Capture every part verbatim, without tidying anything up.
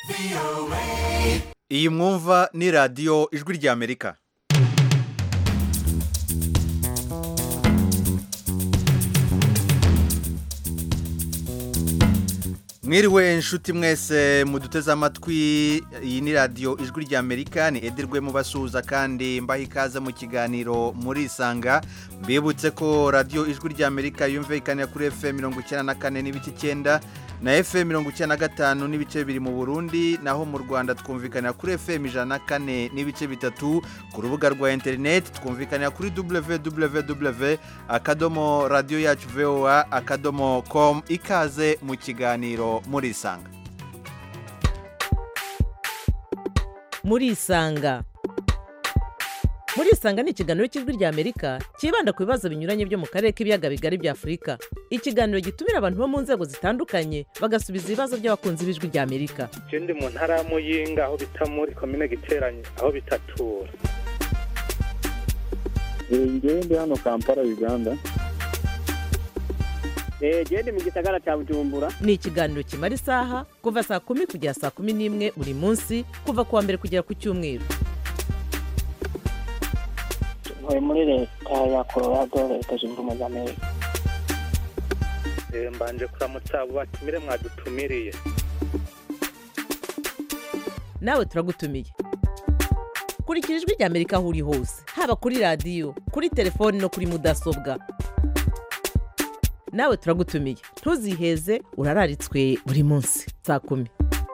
iyi mwumva ni radiyo ijwi ry'Amerika. Mwiriwe inshuti mwese muduteze amatwi, iyi ni radiyo ijwi ry'Amerika, ni Edirwe mubasuhuza kandi mbaha ikaze mu kiganiro muri Isanga. Mbibutse ko radiyo ijwi ry'Amerika yumvikana kuri F M mirongo icyenda na kane n'ibice icyenda na F M mirongo icyenda na gatanu n'ibice bibiri mu Burundi, naho mu Rwanda twumvikana kuri F M ijana na kane n'ibice bitatu, ku rubuga rwa internet twumvikana kuri w w w akadomo radio yacu v o a akadomo com. Ikaze mu kiganiro muri Isanga. Muri Isanga Muri Isanga ni ikiganiro cy'ijwi ry'Amerika kibanda ku bibazo binyuranye byo mu karere k'ibiyaga bigari bya Afurika. Ikiganiro gitumira abantu bo mu nzego zitandukanye bagasubiza ibibazo by'abakunzi b'ijwi ry'Amerika. Je ndi mu ntara ya Muyinga aho bita muri commune Giteranye aho bitatura. Ngiye ndi hano Kampala Uganda. Eh je ndi mu gisagara cya Bujumbura. Ni ikiganiro kimara isaha kuva saa kumi kugera saa kumi n'imwe buri munsi, kuva kuwa mbere kugera ku cyumweru. Ntuye muri leta ya Colorado, leta zunze ubumwe za Amerika. Eh mbanje kuramutsa abo batumire mwadutumiriye. Nawe turagutumiye. Kurikira ijwi ry'Amerika aho uri hose, haba kuri radiyo, kuri telefoni no kuri mudasobwa. Nawe turagutumiye, ntuziheze, urararitswe buri munsi saa kumi.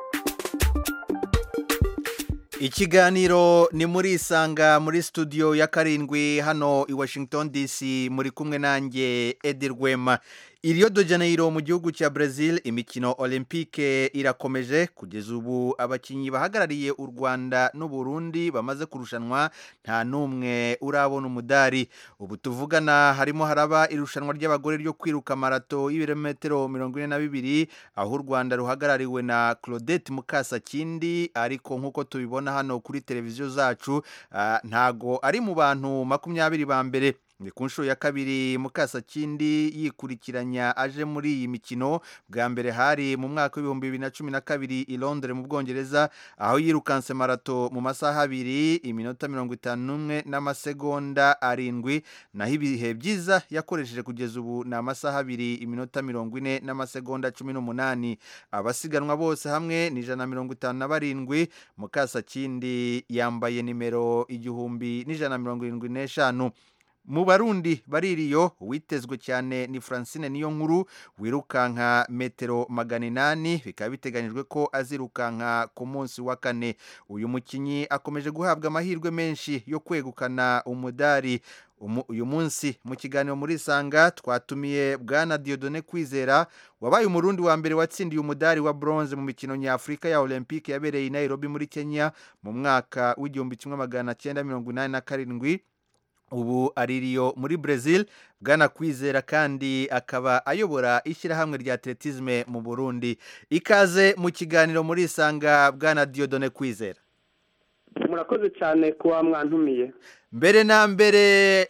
Ikiganiro ni muri Isanga, muri studio ya karindwi hano i Washington D C, muri kumwe nanjye Edirwema. Rio de Janeiro mu gihugu cya Brazil, imikino Olympique irakomeje. Kugeza ubu abakinyi bahagarariye u Rwanda n'u Burundi bamaze kurushanwa, nta numwe urabona umudari. Ubu tuvugana harimo haraba irushanwa ry'abagore ryo kwiruka marato y'ibirometero mirongo ine na bibiri, aho u Rwanda ruhagarariwe na Claudette Mukasakindi, ariko nkuko tubibona hano kuri televiziyo zacu, uh, ntago ari mu bantu makumyabiri ba mbere. Ni ku nshuro ya kabiri Mukasakindi yikurikiranya aje muri iyi mikino. Bwa mbere hari mu mwaka w'ibihumbi bibiri na cumi na kabiri i Londres mu Bwongereza, aho yirukanse marato mu masaha abiri iminota mirongo itanu n'umwe n'amasegonda arindwi, naho ibihe byiza yakoresheje kugeza ubu ni amasaha abiri iminota mirongo ine n'amasegonda cumi n'umunani. Abasiganwa bose hamwe ni ijana na mirongo itanu na barindwi. Mukasakindi yambaye nimero igihumbi n'ijana na mirongo irindwi n'eshanu. Mu Barundi baririyo witezwe cyane ni Francine Niyonkuru wirukanka metero magana inani, bikaba biteganyijwe ko azirukanka ku munsi wa kane. Uyu mukinyi akomeje guhabwa amahirwe menshi yo kwegukana umudari. Umu, uyu munsi mu kiganiro muri Isanga twatumiye Bwana Dieudonné Kwizera, wabaye umurundi wa mbere watsindiye umudari wa bronze mu mikino nyafurika ya Olympique yabereye i Nairobi muri Kenya mu mwaka w'igihumbi kimwe magana cyenda mirongo inani na karindwi. Ubu ari Rio muri Brazil. Bwana Kwizera kandi akaba ayobora ishyirahamwe rya atletisme mu Burundi. Ikaze mu kiganiro muri Isanga, Bwana Dieudonné Kwizera. Murakoze cyane kuba mwantumiye. Mbere na mbere,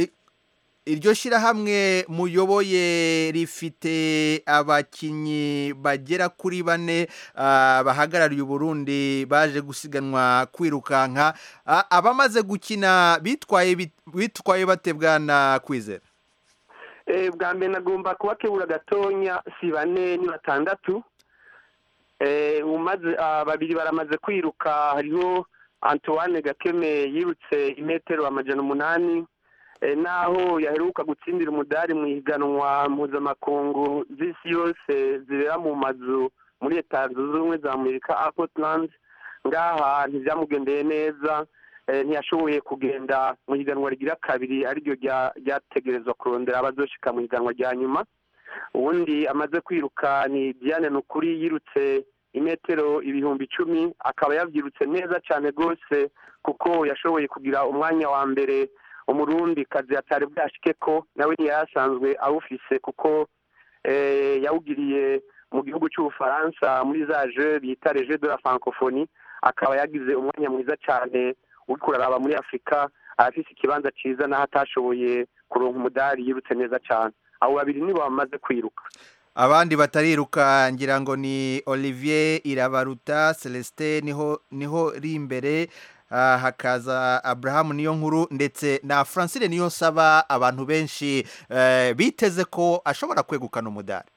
iryo shyirahamwe muyoboye rifite abakinyi bagera kuri bane uh, bahagarariye u Burundi baje gusiganwa kwirukanka. Uh, abamaze gukina bitwaye bitwaye bate Bwana Kwizera? Eh bwa mbere nagomba kubakebura gatonya, si bane ni batandatu. Eh umaze uh, babiri baramaze kwiruka. Hariho Antoine Gakeme yirutse imetero amajana umunani, naho yaheruka gutsindira umudari mu higanwa mpuzamakungu z'isi yose zibera mu mazu muri Leta Zunze Ubumwe za Amerika, Portland. Ngaha ntibyamugendeye neza, ntiyashoboye kugenda mu higanwa rigira kabiri ariryo ryategerezwa kurondera abazoshika mu higanwa rya nyuma. Ubundi amaze kwiruka ni Diane Nukuri yirutse imetero ibihumbi icumi, akaba yavyirutse neza cyane gose kuko yashoboye kugira umwanya wa mbere umurundi kazi atari bwashike ko nawe ntiyasanzwe awufise kuko eh yawugiriye mu gihugu cy'Ubufaransa muri za jeux bita les Jeux de la Francophonie. Akaba yagize umwanya mwiza cyane ukuraraba muri Afrika, afise ikibanza ciza naho atashoboye kuronka umudari, yirutse neza cyane. Abo babiri nibo bamaze kwiruka. abandi batariruka ngira ngo ni Olivier Irabaruta, Celestin niho niho ri imbere, uh, hakaza Abraham niyo nkuru ndetse na Francine niyo nsaba, abantu benshi uh, biteze ko ashobora kwegukana umudari.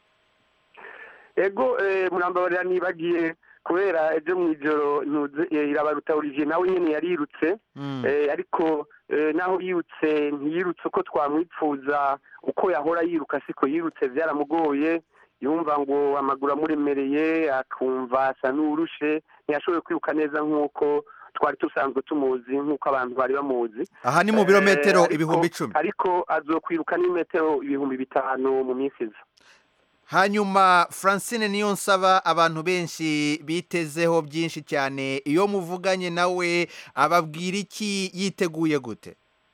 Ego eh, murambabarira nibagiye kubera ejo mwijoro ntuze Irabaruta Olivier nawe nyene yarirutse mm. eh, ariko eh, naho yirutse ntiyirutse uko twamwipfuza, uko yahora yiruka siko yirutse, byaramugoye, yumva ngo amaguru amuremereye, akumva asa n'urushe, ntiyashoboye kwiruka neza nk'uko twari tusanzwe tumuzi, nk'uko abantu bari bamuzi. Aha ni mu birometero eh, ibihumbi icumi, ariko azokwiruka n'imetero ibihumbi bitanu mu minsi iza. Hanyuma Francine niyo nsaba, abantu benshi bitezeho byinshi cyane, iyo muvuganye nawe ababwira iki, yiteguye gute?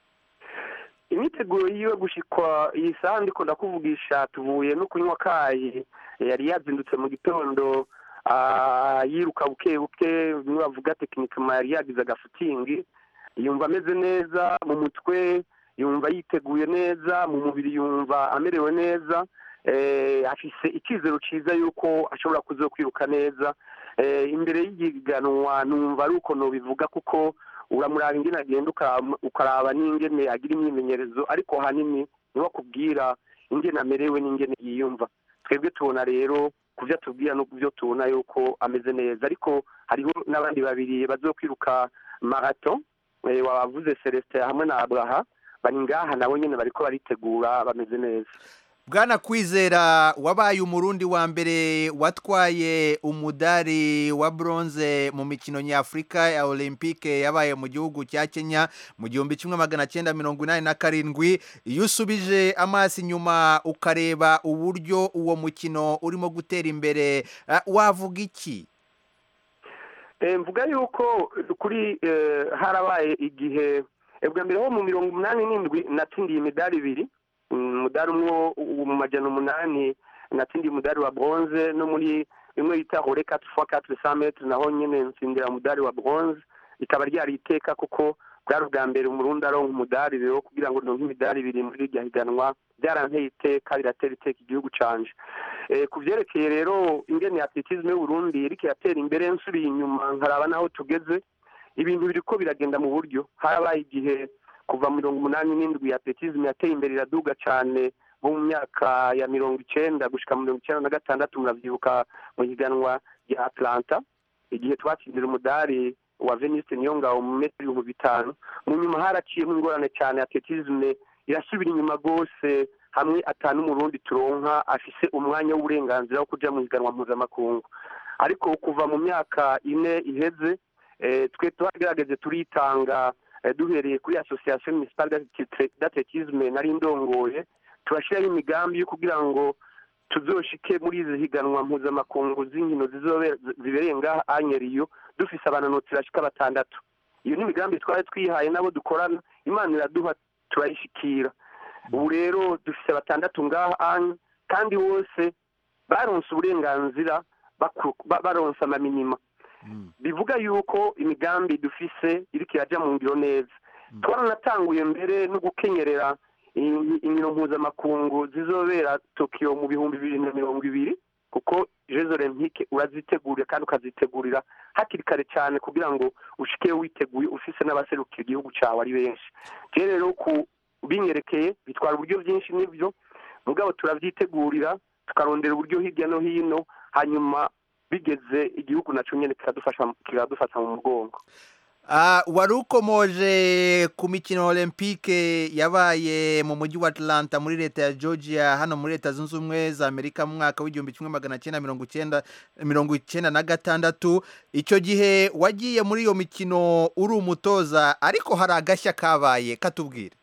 Imyiteguro yiwe gushikwa iyi saha ndiko ndakuvugisha, tuvuye no kunywa kayi, yari yazindutse mu gitondo yiruka buke buke, bavuga techniquement yari yagize agafutingi, yumva ameze neza mu mutwe, yumva yiteguye neza mu mubiri, yumva amerewe neza, eh afise ikizero ciza yuko ashobora kuzokwiruka neza. Eh imbere y'igiganwa numva ari uko no bivuga, kuko uramuraba ingene agenda ukaraba n'ingene agira imyimenyerezo, ariko hanini niho kubwira ingene amerewe n'ingene yiyumva. Twebwe tubona rero kuvya tubwira no kuvyo tubona yuko ameze neza, ariko hariho n'abandi babiri bazokwiruka marathon, eh wavuze Celestin hamwe na Abraha, bari ngaha nabo nyene bariko baritegura, bameze neza. Bwana Kwizera, wabaye umurundi wa mbere watwaye umudari wa bronze mu mikino nyafrika ya Olympique yabaye mu gihugu cya Kenya mu gihumbi kimwe magana cyenda mirongo inani na karindwi. Iyo usubije amaso inyuma ukareba uburyo uwo mukino urimo gutera imbere, uh, wavuga iki? Eh mvuga yuko kuri eh, harabaye igihe ebwa mbere ho mu mirongo umunani n'indwi natsindiye imidari ibiri, umudari umwe mu majana umunani natsindiye umudari wa bronze, no muri imwe yita hore quatre fois quatre cents mètres naho nyene nsindira umudari wa bronze, ikaba ryari iteka kuko bwari ubwa mbere umurundi aronka umudari rero, kugira ngo ndonke imidari ibiri muri iryo higanwa byaranteye iteka, biratera iteka igihugu canje. Eh kuvyerekeye rero ingene atletisme y'u Burundi iriko yatera imbere, nsubiye inyuma nkaraba naho tugeze, ibintu biriko biragenda mu buryo. Harabaye igihe kuva mirongo umunani n'indwi atletisme yateye imbere iraduga cyane, mu myaka ya mirongo icenda gushika mirongo icenda na gatandatu muravyibuka mu higanwa ya Atlanta, igihe twatsindira umudari wa Veniste Niyongabo mu metero ibihumbi bitanu. Mu nyuma haraciyemo ingorane cyane, atletisme irasubira inyuma gose, hamwe atanu umurundi turonka afise umwanya w'uburenganzira wo kuja mu higanwa mpuzamakungu. Ariko kuva mu myaka ine iheze, eh, twe twagerageze turitanga, duhereye kuri association municipale d'athlétisme nari ndongoye, turashiraho imigambi yo kugira ngo tuzoshike muri izi higanwa mpuzamakungu z'inkino zibereye ngaha Anyeriyo dufise abananotsi bashika batandatu. Iyo ni imigambi twari twihaye nabo dukorana, Imana iraduha turayishikira. Ubu rero dufise batandatu ngaha Anye, kandi bose baronse uburenganzira, baronse amaminima. Bivuga yuko imigambi dufise iriko iraja mu ngiro neza. Twaranatanguye mbere no gukenyerera inkino mpuzamakungu zizobera Tokyo mu bihumbi bibiri na mirongo ibiri, kuko Jeux Olympiques urazitegurira kandi ukazitegurira hakiri kare cyane kugira ngo ushike witeguye ufise n'abaserukira igihugu cyawe ari benshi. Rero ku binyerekeye bitwara uburyo byinshi n'ibyo, mugabo turavyitegurira tukarondera uburyo hirya no hino, hanyuma bigeze igihugu naco nyene kiradufasha kiradufata mu mugongo. Ah, warukomoje ku mikino Olympique yabaye mu mujyi wa Atlanta muri leta ya Georgia hano muri leta zunze ubumwe za Amerika mu mwaka w'igihumbi kimwe magana cyenda mirongo icyenda mirongo icyenda na gatandatu. Icyo gihe wagiye muri iyo mikino uri umutoza, ariko hari agashya kabaye, katubwire.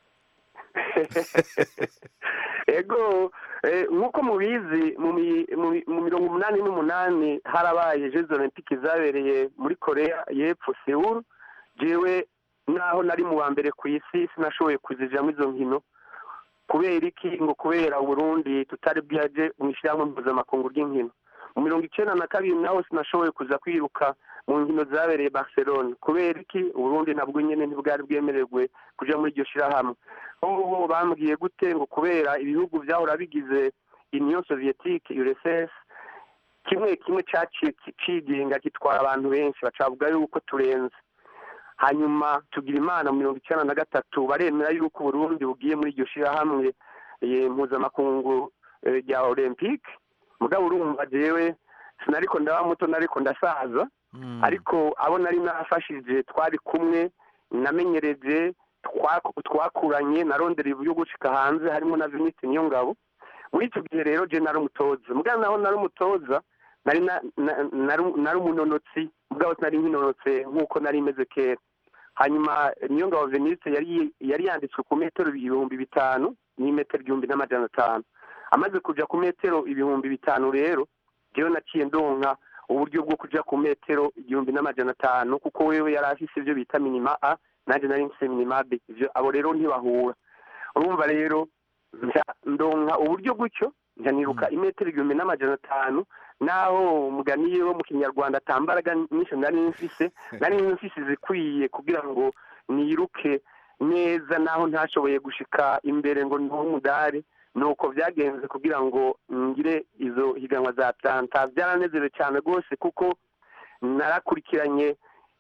Ego nkuko mubizi mu mirongo umunani n'umunani harabaye Jeux Olympiques zabereye muri Korea y'Epfo, Seoul. Jewe naho nari mu wa mbere ku isi sinashoboye kuzijamo izo nkino. Kubera iki? Ngo kubera Burundi tutari byaje mu ishyirahamwe mpuzamakungu ry'inkino. Mu mirongo icenda na kabiri naho sinashoboye kuza kwiruka mu nkino zabereye Barcelona. Kubera iki? Burundi nabwo nyene ntibwari bwemererwe kuja muri iryo shyirahamwe. Ubu bambwiye gute? Ngo kubera ibihugu byahora bigize Union Soviétique U R S S kimwe kimwe cyaciye cigenga gitwara abantu benshi bacavuga yuko turenze hanyuma tugira imana mirongo icyenda na gatatu baremera yuko Burundi bugiye muri iryo shirahamwe mpuzamakungu rya Olympique mugabo urumva jewe sinariko ndaba muto nariko ndasaza ariko abo nari nafashije twari kumwe namenyereje twakuranye narondera ibyo gushika hanze harimo na Vinicius Niyongabo muri icyo gihe rero je nari umutoza mugabo naho nari umutoza nari nari umunonotsi mugabo nari nkinonotse nkuko nari imeze kera hanyuma Niyongabo Vinicius yari yari yanditswe ku metero ibihumbi bitanu ni metero igihumbi n'amajana atanu amaze kuja ku metero ibihumbi bitanu rero jewe naciye ndonka uburyo bwo kuja ku metero igihumbi n'amajana atanu kuko wewe yari afise ivyo bita minima A nanje nari mfise minima B ivyo abo rero ntibahura urumva rero ndonka uburyo gutyo njaniruka imetero igihumbi n'amajana atanu naho umuganiye wo mu kinyarwanda atambaraga nyinshi nari mfise nari mfise zikwiye kugira ngo niruke neza naho ntashoboye gushika imbere ngo nto umudari nuko byagenze kugira ngo ngire izo higanwa za Atlanta byaranezere cyane gose kuko narakurikiranye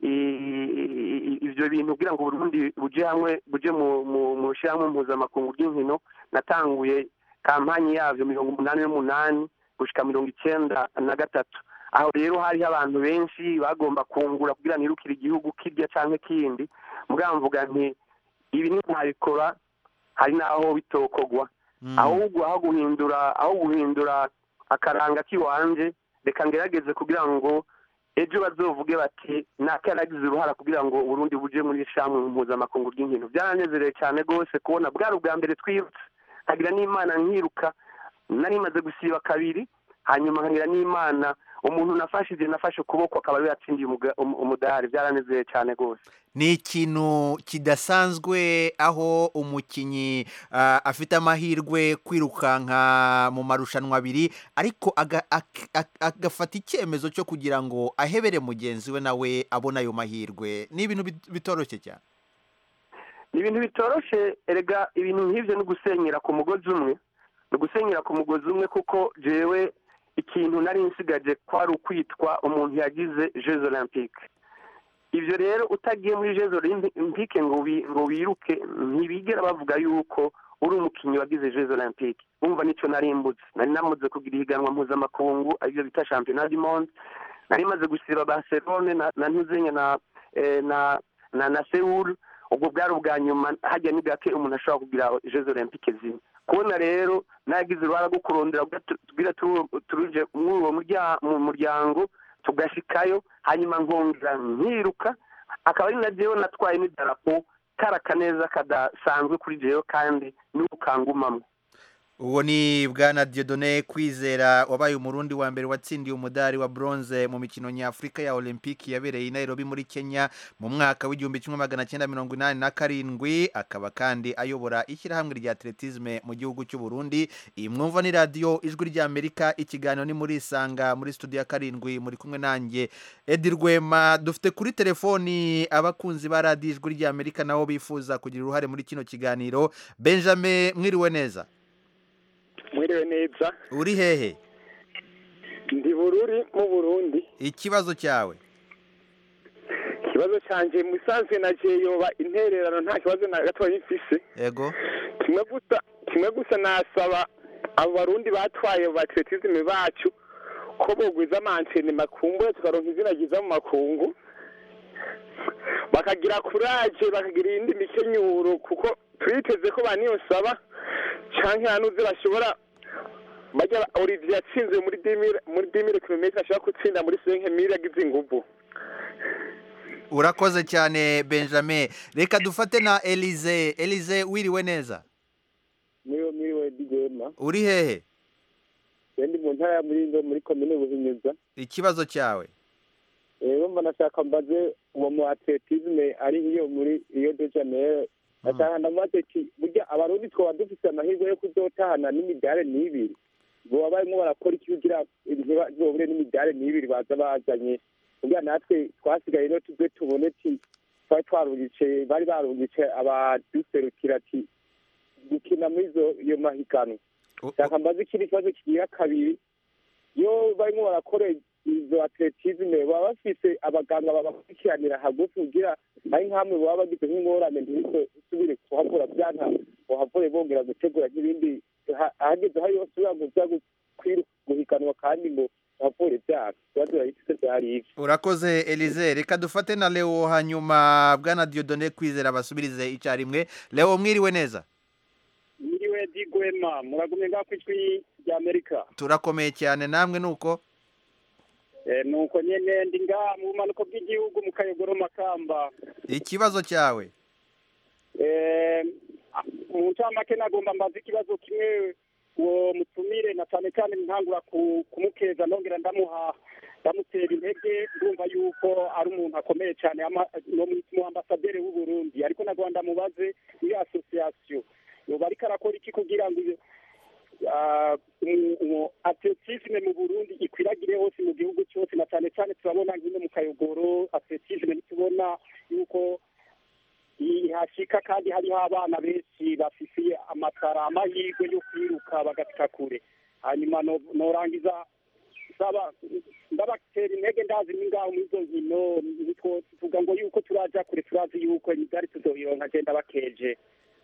ivyo bintu kugira ngo Burundi buje hamwe buje mu mu shyirahamwe mpuzamakungu ry'inkino natanguye kampanye yavyo mirongo umunani n'umunani gushika mirongo icyenda na gatatu aho rero hari abantu benshi bagomba kungura kugira nirukire igihugu kirya canke kindi mugabo mvuga nti ibi ntabikora hari naho bitokogwa ahubwo aho guhindura aho guhindura akaranga kiwanje reka ngerageze kugira ngo ejo bazovuge bati nakaragize uruhara kugira ngo Burundi buje muri shamwe mpuzamakungu ry'inkino byaranezereye cyane gose kubona bwari ubwa mbere twirutse hagira n'Imana nkiruka nari maze gusiba kabiri hanyuma nkagira n'Imana umuntu nafashije nafashe ukuboko akaba yatsindiye umudari byaranezereye cyane gose ni ikintu kidasanzwe aho umukinyi uh, afite amahirwe kwirukanka mu marushanwa abiri ariko agafata icyemezo cyo kugira ngo ahebere mugenzi we nawe abona ayo mahirwe ni ibintu bitoroshye cyane ni ibintu bitoroshe erega ibintu nk'ivyo no gusenyera ku mugozi umwe no gusenyera ku mugozi umwe kuko jewe ikintu nari nsigaje kwari ukwitwa umuntu yagize Jeux Olympiques ivyo rero utagiye muri Jeux Olympiques ngo ngo wiruke ntibigera bavuga yuko uri umukinyi wagize Jeux Olympiques umva nico nari mbutse nari namuze kugira ihiganwa mpuzamakungu arivyo bita Championnat du Monde nari maze gusiba Barcelone na ntuzenya na na na na Seoul ubwo bwari ubwa nyuma hajya ni gake umuntu ashobora kugira Jeux Olympiques zimwe kubona rero nagize uruhara rwo kurondera tugira turuje mu muryango tugashikayo hanyuma nkongera nkiruka akaba ari na jewe natwaye n'idarapo karaka neza kadasanzwe kuri jewe kandi n'ukangumamwe uwo ni bwana Dieudonné Kwizera wabaye umurundi wa mbere watsindiye umudari wa bronze mu mikino nyafrika ya Olympique yabereye i Nairobi muri Kenya mu mwaka w'igihumbi kimwe magana cyenda mirongo inani na karindwi akaba kandi ayobora ishyirahamwe rya atletisme mu gihugu cy'u Burundi iyi mwumva ni radio ijwi rya Amerika ikiganiro ni muri Isanga muri studio ya karindwi muri kumwe nanjye Edi Rwema dufite kuri telefoni abakunzi ba radio ijwi rya Amerika nabo bifuza kugira uruhare muri kino kiganiro Benjamin mwiriwe neza mwiriwe neza uri hehe ndi Bururi mu Burundi ikibazo cyawe ikibazo canje musanzwe naje yoba intererano nta kibazo na gato yifise yego kimwe gusa kimwe gusa nasaba abo barundi batwaye atletisme bacu ko bogwiza amantene makungu tukaronka izina giza mu makungu bakagira courage bakagira indi mikenyuro kuko twiteze ko baniyo saba canke hanuze bashobora bajya Olivier yatsinze muri dix mille kilometers ashaka gutsinda muri cinq mille agize inguvu urakoze cyane Benjamin reka dufate na Elize Elize wiriwe neza niyo miriwe digema uri hehe ndi mu ntara ya Murindo muri commune Buhinyuza ikibazo cyawe rero mba nashaka mbaze uwo mu atletisme ari iyo muri Rio de Janeiro atanga ndamateki burya abarundi twa dufite amahirwe yo kuzotahana n'imidare n'ibiri bo abayimo barakora iki kugira ibizobure n'imidare n'ibiri baza bazanye burya natwe twasigaye no tubwe tubone ti twari twarungice bari barungice abaduserukira ati gukina muri zo iyo mahigano shaka mbaze ikindi kibazo kigira kabiri iyo barimo barakora izo atletisme baba bafise abaganga babakurikiranira hagufi kugira ari nk'amwe baba bagize nk'ingorane ntibisubire kuhavura byanka kuhavure bongera gutegura n'ibindi ahageze aho yose uyaguza guhiganwa kandi ngo havure byanka ikibazo yahise byari ibyo. Urakoze Elize, reka dufate na Leo hanyuma bwana Dieudonné Kwizera basubirize icyarimwe. Leo mwiriwe neza? Mwiriwe Digwema, muragumye ngaho kw'ijwi rya Amerika. Turakomeye cyane, namwe nuko? Eh nuko nyene ndi ngaha mu manuko bw'igihugu mu Kayogoro Makamba. Ikibazo cyawe? Eh mu ncamake nagomba mbaza ikibazo kimwe uwo mutumire na cyane cyane ntangura kumukeza nongera ndamuha ndamutera intege ndumva yuko ari umuntu akomeye cyane no mu ambasaderi w'u Burundi, ariko nagomba mubaze iyo association yoba ariko arakora iki kugira ngo atletisme mu Burundi ikwiragire hose mu gihugu cyose, na cyane cyane turabona nk'ino mu Kayogoro atletisme nitubona yuko ihashika kandi hariho abana benshi bafisiye amatara amahirwe yo kwiruka bagashika kure. Hanyuma norangiza saba ndabatera intege ndazi ningaho muri izo nkino nitwo tuvuga ngo yuko turaja kure, turazi yuko imidari tuzoyironka agenda bakeje.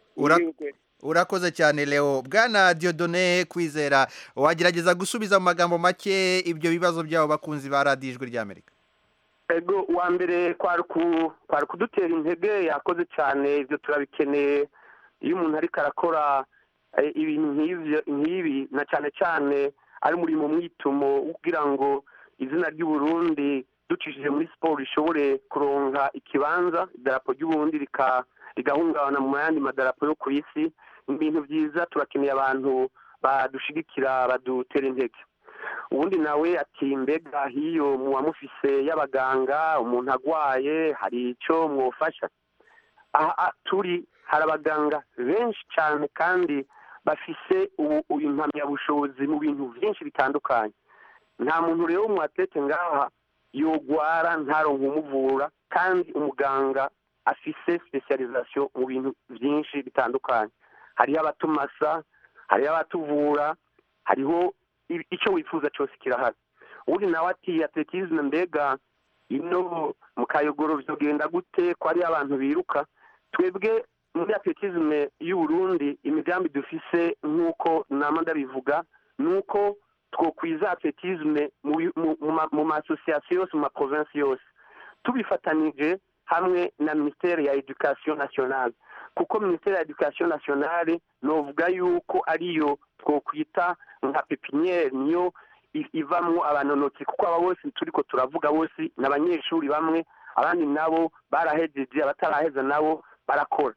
Urakoze cyane Leo. Bwana Dieudonné Kwizera, wagerageza gusubiza mu magambo make ibyo bibazo byabo bakunzi ba Radio Ijwi rya Amerika? Ego wa mbere kwari ku kwari kudutera intege, yakoze cyane, ibyo turabikeneye iyo umuntu ariko arakora ibintu nk'ivyo nk'ibi, na cyane cyane ari muri mu mwitumo kugira ngo izina ry'u Burundi ducishije muri sport ishobore kuronka ikibanza, idarapo ry'u Burundi rika rigahungabana mu yandi madarapo yo ku isi. Ibintu byiza, turakeneye abantu badushigikira badutera intege. Ubundi nawe ati mbega hiyo muwamufise y'abaganga umuntu agwaye hari icyo mwofasha? Aha turi hari abaganga benshi cyane kandi bafise impamyabushobozi mu bintu byinshi bitandukanye. Nta muntu rero mu atlete ngaha yogwara ntaronke umuvura, kandi umuganga afise specialisation mu bintu byinshi bitandukanye. Hariho abatumasa, hariho abatuvura, hariho icyo wifuza cyose kirahari. Uri nawe ati atletisme mbega ino mu Kayogoro byogenda gute ko ari abantu biruka? Twebwe muri atletisme y'u Burundi imigambi dufise nk'uko nama ndabivuga nuko twokwiza atletisme mu ma association yose mu ma province yose tubifatanije hamwe na ministère ya education nationale, kuko ministère ya education nationale novuga yuko ariyo twokwita nka pepiniere, niyo ivamwo abanonotsi, kuko aba bose turiko turavuga bose n'abanyeshuri bamwe, abandi nabo barahejeje, abataraheza nabo barakora.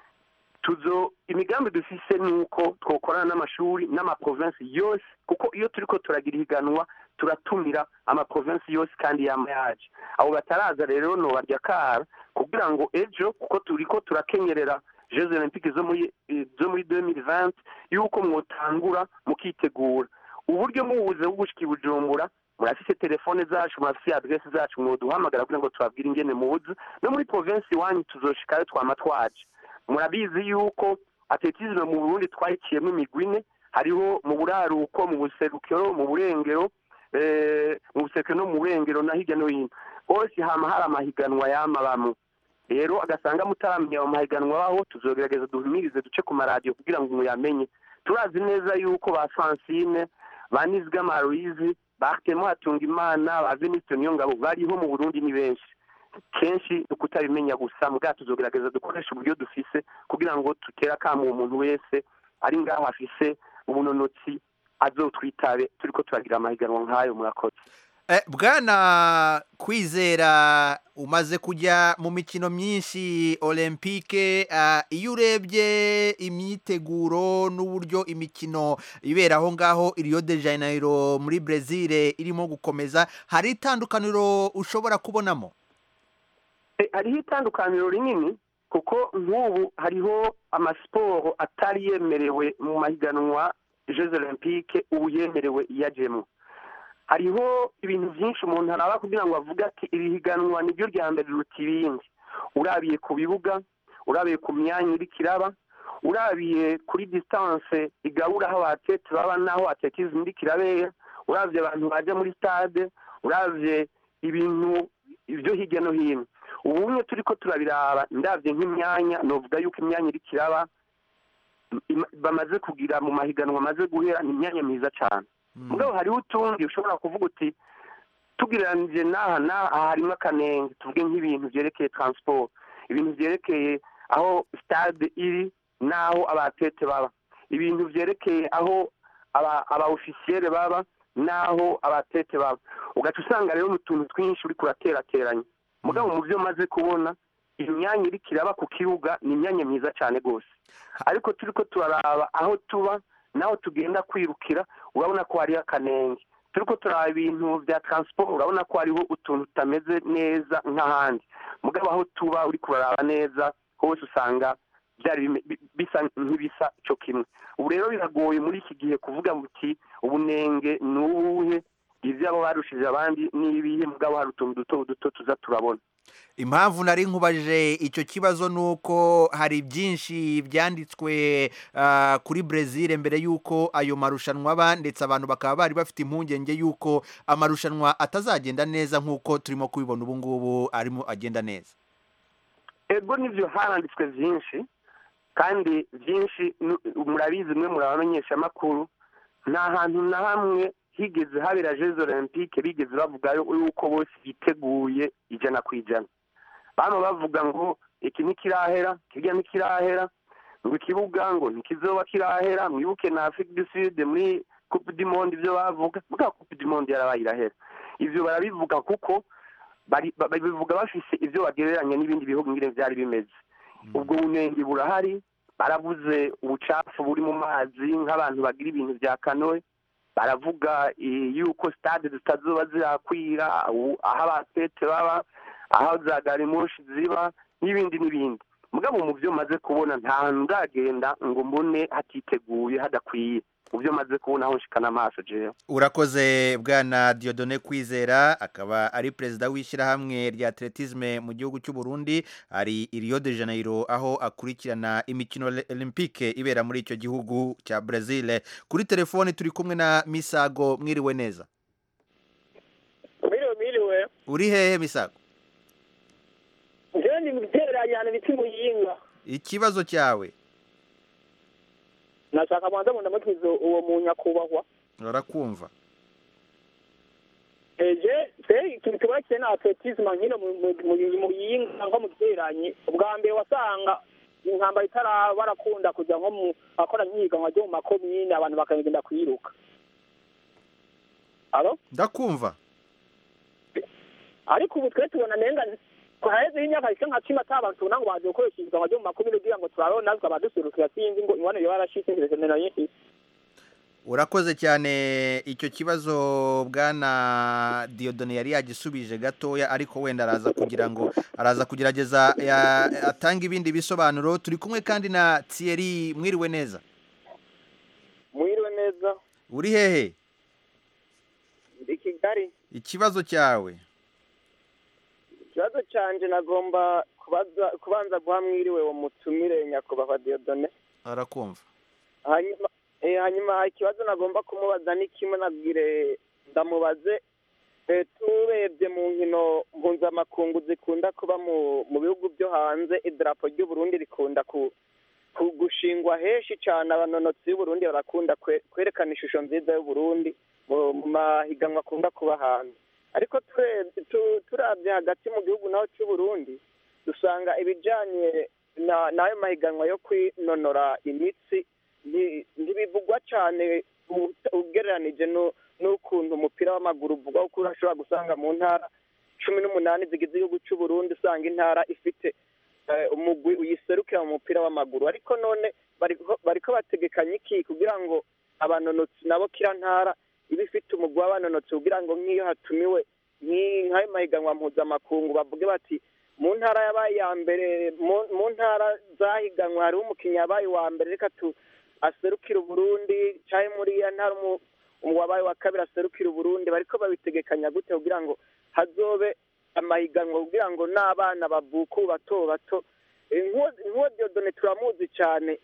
Tuzo imigambi dufise nuko twokorana n'amashuri n'ama province yose, kuko iyo turiko turagira higanwa turatumira ama province yose kandi yamayaje. Abo bataraza rero no barya kara kugira ngo ejo, kuko turiko turakenyerera Jeux Olympiques zo muri zo muri deux mille vingt, yuko mwotangura mukitegura. Uburyo mubuze bugushiki Bujumbura, murafise telefone zacu, murafise adresse zacu, mwoduhamagara kugira ngo tubabwire ingene mubuze. No muri province wanyu tuzoshikayo twamatwaje. Murabizi yuko atletisme mu Burundi twahiciyemo imigwine, hariho mu buraruko, mu buserukiro, mu burengero, eh mu buserukiro no mu burengero na hirya no hino hose hama hari amahiganwa yamabamo. Rero agasanga mutaramenya amahiganwa baho, tuzogerageza duhimirize duce ku maradiyo kugira ngo muyamenye. Turazi neza yuko ba Francine, banizga Maruizi, Bartemo Atungimana, ba Veniste Nyongabo bariho mu Burundi ni benshi. Kenshi ukutabimenya gusa, muga tuzogerageza dukoresha uburyo dufise kugira ngo tutera kamo umuntu wese ari ngaho afise ubunonotsi azotwitabe turiko turagira amahiganwa nk'ayo. Murakoze. Eh, Bwana Kwizera, umaze kujya mu mikino myinshi Olympique, uh, iyo urebye imyiteguro n'uburyo imikino ibera aho ngaho i Rio de Janeiro muri Brazil irimo gukomeza, hari itandukaniro ushobora kubonamo? Hariho itandukaniro rinini, kuko nk'ubu hariho amasiporo atari yemerewe mu mahiganwa Jeux Olympiques ubu yemerewe iyajemo. Hariho ibintu byinshi umuntu araba kugira ngo avuge ati iri higanwa niryo rya mbere ruta ibindi. Urabiye ku bibuga, urabiye ku myanya iri kiraba, urabiye kuri distance igabura aho abatete baba naho atletisme ndi kirabera, uravye abantu baje muri stade, uravye ibintu ibyo hirya no hino. Ubunye turiko turabiraba ndavye nk'imyanya novuga yuko imyanya iri kiraba bamaze kugira mu mahiganwa maze guhera ni imyanya myiza cyane. Mugabo hari utundi ushobora kuvuga uti tugiranije naha na harimo akanenge, tuvuge nk'ibintu byerekeye transport, ibintu byerekeye aho stade iri naho abatete baba, ibintu byerekeye aho aba aba officiere baba naho abatete baba, ugaca usanga rero mu tuntu twinshi uri kuraterateranya. Mugabo mu byo maze kubona imyanya iri kiraba ku kibuga ni imyanya myiza cyane gose, ariko turiko turaraba aho tuba naho tugenda kwirukira urabona ko hari akanenge. Turiko turaba ibintu bya transport urabona ko hariho utuntu tutameze neza nk'ahandi, mugabo aho tuba uri kuraraba neza hose usanga byari bisa nk'ibisa cyo kimwe. Ubu rero biragoye muri iki gihe kuvuga muti ubunenge n'ubuhe, ivyabo barushije abandi n'ibihe, mugabo hari utuntu duto duto tuza turabona. Impamvu nari nkubaje icyo kibazo nuko hari byinshi byanditswe uh, kuri Brazil mbere yuko ayo marushanwa aba, ndetse abantu bakaba bari bafite impungenge yuko amarushanwa atazagenda neza nkuko turimo kubibona ubu ngubu arimo agenda neza. Ego nivyo haranditswe byinshi, kandi byinshi murabizi mwe murabamenyesha makuru, nta hantu na hamwe higeze habera Jeux Olympiques bigeze bavuga yuko bose biteguye ijana ku ijana. Bano bavuga ngo iki nikirahera, kirya nikirahera, ngo ikibuga ngo ntikizoba kirahera. Mwibuke na Afrique du Sud muri Coupe du Monde ibyo bavuga, muga Coupe du Monde yarabayirahera. Ivyo barabivuga kuko bari babivuga bafise ivyo bagereranya n'ibindi bihugu ngire byari bimeze. Ubwo bunenge burahari, baravuze ubucafu buri mu mazi nk'abantu bagira ibintu bya kanoe, baravuga yuko stade zitazoba zirakwira, aho abatete baba, aho za garimoshi ziba n'ibindi n'ibindi. Mugabo mu byo maze kubona nta ndagenda ngo mbone hatiteguye hadakwiye. Mu byo maze kubona aho nshikana amaso jewe. Urakoze bwana Dieudonné Kwizera, akaba ari perezida w'ishyirahamwe rya atletisme mu gihugu cy'u Burundi, ari i Rio de Janeiro aho akurikirana imikino olympique ibera muri icyo gihugu cya Brazil. Kuri telefone turi kumwe na Misago. Mwiriwe neza? Mwiriwe mwiriwe. Uri hehe Misago? Njye ndi muteranya biti muyinga. Ikibazo cyawe? Nashaka mwanza mu ndamukizo uwo munyakubahwa. Urakumva? Eje se tubikora cyane atletisme nkino mu yinga nko muteranye. Ubwa mbere wasanga inkamba itara barakunda kujya nko mu akora nyiga nko mu makomine abantu bakagenda kwiruka. Alo? Ndakumva. Ariko ubu twe tubona nenga kwaheze inyaka nka cima tabantu nango baje gukoresha ngo mu makomine kugira ngo turabona nazwa badusurukira sinzi ngo inwane yo barashitse ndetse na nyinshi. Urakoze cyane. Icyo kibazo bwana Dieudonné yari yagisubije gatoya, ariko wenda araza kugira ngo araza kugerageza atanga ibindi bisobanuro. Turi kumwe kandi na Thierry. Mwiriwe neza? Mwiriwe neza. Uri hehe? Ndi Kigali. Ikibazo cyawe? Ikibazo cyanje nagomba kubaza kubanza guha mwiriwe wo mutumire nyakubahwa Dieudonné. Arakumva. Hanyuma eh hanyuma ikibazo nagomba kumubaza ni kimwe nabwire ndamubaze eh turebye mu nkino mpuzamakungu zikunda kuba mu mu bihugu byo hanze, idarapo ry'u Burundi rikunda ku gushingwa heshi cyane. Abanonotsi y'u Burundi barakunda kwerekana ishusho nziza y'u Burundi mu mahiganwa akunda kuba hanze, ariko turabye hagati mu gihugu naho cy'u Burundi dusanga ibijyanye n'ayo mahiganwa yo kwinonora imitsi ntibivugwa cyane ugereranije n'ukuntu umupira w'amaguru uvugwa, kuko urashobora gusanga mu ntara cumi n'umunani zigize igihugu cy'u Burundi usanga intara ifite umugwi uyiserukira mu mupira w'amaguru. Ariko none bariko bategekanya iki kugira ngo abanonotsi nabo kira ntara iba ifite umugwi w'abanonotsi kugira ngo nk'iyo hatumiwe nk'ayo mahiganwa mpuzamakungu bavuge bati mu ntara yabaye ya mbere, mu ntara zahiganwa hariho umukinnyi yabaye wa mbere reka tu aserukira Burundi, cyane muri ya ntara wabaye wa kabiri aserukira Burundi. Bariko babitegekanya gute kugira ngo hazobe amahiganwa kugira ngo n'abana bavuka bato bato? Nk'uwo Dieudonné turamuzi cyane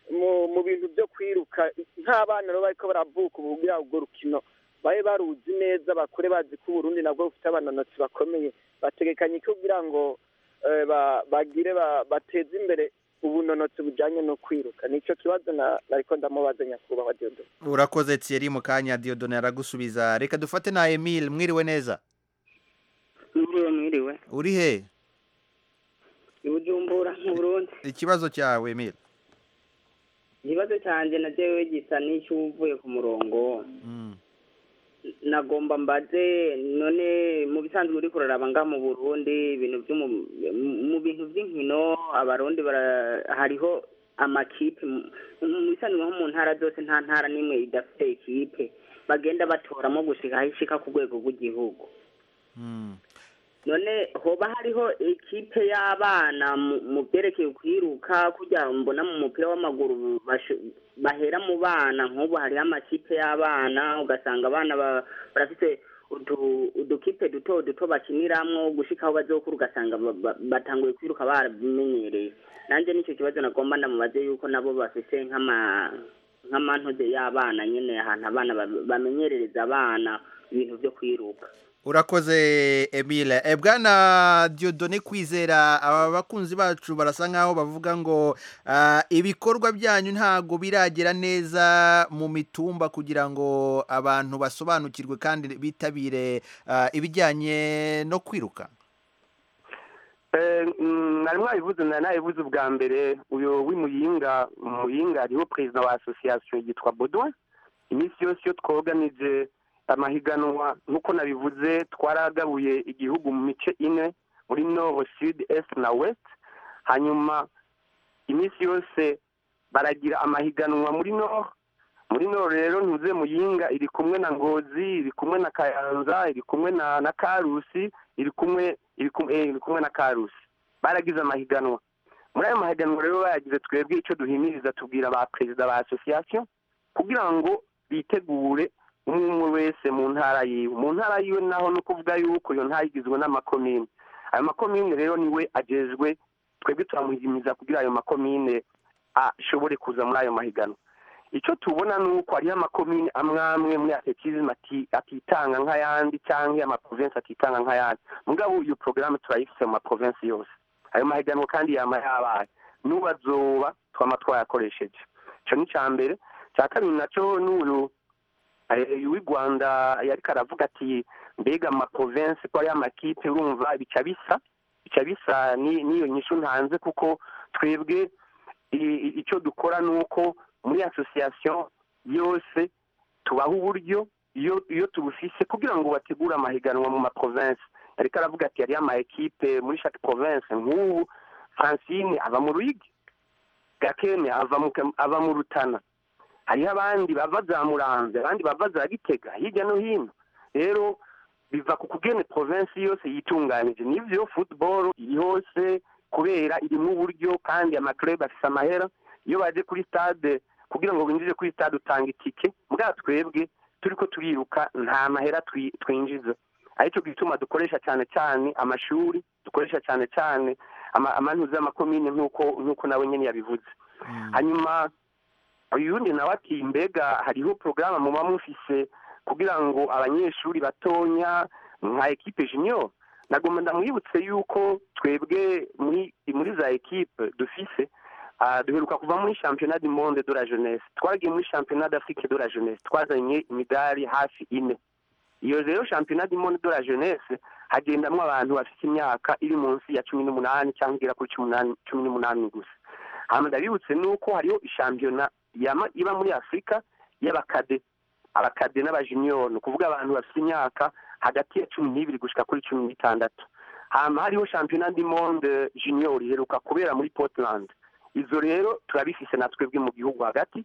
mu mu bintu byo kwiruka nk'abana rero bariko baravuka ubu kugira urwo rukino babe baruzi neza bakure bazi ko Burundi nabwo bufite abanonotsi bakomeye bategekanye kugira ngo eh, ba- bagire ba- bateze imbere ubunonotsi bujanye no kwiruka nico kibazo na nariko ndamubaza nyakubahwa Diodo. urakoze Thierry mu kanya Dieudonne aragusubiza reka dufate na Emile mwiriwe neza Mwiriwe mwiriwe. uri he Ibujumbura mu Burundi. ikibazo cyawe Emile Ikibazo canje na jewe gisa n'icyuvuye ku murongo. Mm. Nagomba mbaze none mu bisanzwe uri kuraraba nga mu Burundi ibintu byo mu- mu bintu by'inkino abarundi bara- hariho amakipe mu mu bisanzwe nko mu ntara zose nta ntara n'imwe idafite ekipe bagenda batoramo gushika aho ishika ku rwego rw'igihugu. Mm. None hoba hariho ekipe y'abana mu- mu byerekeye kwiruka kujya mbona mu mupira w'amaguru basho- bahera mu bana nk'ubu hariho amakipe y'abana ugasanga abana ba- barafite udu- udukipe duto duto bakiniramwo gushika aho bazokura ugasanga ba- ba- batanguye kwiruka barabimenyereye nanjye nicyo kibazo nagomba ndamubaze yuko nabo bafite nk'ama nk'amantuze y'abana nyene ahantu abana ba- bamenyerereza abana ibintu byo kwiruka. urakoze Emile e bwana Dieudonne Kwizera aba bakunzi bacu barasa nkaho bavuga ngo ah, ibikorwa byanyu ntago biragera neza mu mitumba kugira ngo abantu basobanukirwe kandi bitabire ah, ibijyanye no kwiruka Eh, mm, nari mwabivuze nari nabivuze ubwa mbere uyu w'imuyinga muyinga hariho perezida wa association yitwa Baudouin iminsi yose iyo twoganije amahiganwa nk'uko nabivuze twaragabuye igihugu mu mice ine muri nord sud est na west hanyuma iminsi yose baragira amahiganwa muri nord muri nord rero ntuze muyinga iri kumwe na Ngozi iri kumwe na Kayanza iri kumwe na na Karusi iri kumwe iri kumwe eh, iri kumwe na Karusi baragize amahiganwa muri ayo mahiganwa rero bayagize twebwe icyo duhimiriza tubwira ba perezida ba association kugira ngo bitegure umwe wese mu ntara yiwe mu ntara yiwe naho no kuvuga yuko iyo ntara igizwe n'amakomine ayo makomine rero niwe agezwe twebwe turamuhimiza kugira ayo makomine ashobore kuza muri ayo mahiganwa icyo tubona ni uko hariho amakomine amwe amwe muri atletisme atitanga nk'ayandi cyangwa amaprovinsi atitanga nk'ayandi mugabo iyo porogaramu turayifite mu maprovinsi yose ayo mahiganwa kandi yama yabaye n'ubazoba twama twayakoresheje icyo ni icya mbere cya kabiri nacyo n'uyu w'i Rwanda yariko aravuga ati mbega amaprovinsi ko ari amakipe urumva bica bisa bica bisa n'iyo nyishu ntanze kuko twebwe icyo dukora ni uko muri association yose tubaha uburyo iyo iyo tubufise kugira ngo bategure amahiganwa mu maprovinsi ariko aravuga ati hariyo ama ekipe muri chaque province nk'ubu Francine ava mu Ruyigi Gakene ava mu ava mu Rutana hariho abandi bava za Muramvya abandi bava za Gitega hirya no hino rero biva ku kugene province yose yitunganije nivyo football iri hose kubera iri mu buryo kandi ama club afise amahera iyo baje kuri stade kugira ngo winjire kuri stade utanga itike mbwa twebwe turiko turiruka nta mahera twinjiza ariko gituma dukoresha cyane cyane amashuri dukoresha cyane cyane amantuza y'amakomine nk'uko nk'uko nawe nyene yabivuze hanyuma uyundi nawe ati mbega hariho porogaramu muba mufise kugira ngo abanyeshuri batonya nka ekipe junior nagomba ndamwibutse yuko twebwe muri muri za ekipe dufise Uh, duheruka kuva muri championnat du monde de la jeunesse twagiye muri championnat d'Afrique de la jeunesse twazanye imidari hafi ine iyo rero championnat du monde de la jeunesse hagendamwo abantu bafite imyaka iri munsi ya cumi n'umunani cyangwa igera kuri cumi n'umunani gusa hama ndabibutse nuko hariho championnat yama iba muri Afrika y'abakade abakade n'abajunior no kuvuga abantu bafite imyaka hagati ya cumi n'ibiri gushika kuri cumi n'itandatu hama hariho championnat du monde junior iheruka kubera muri Portland izo rero turabifise natwebwe mu gihugu hagati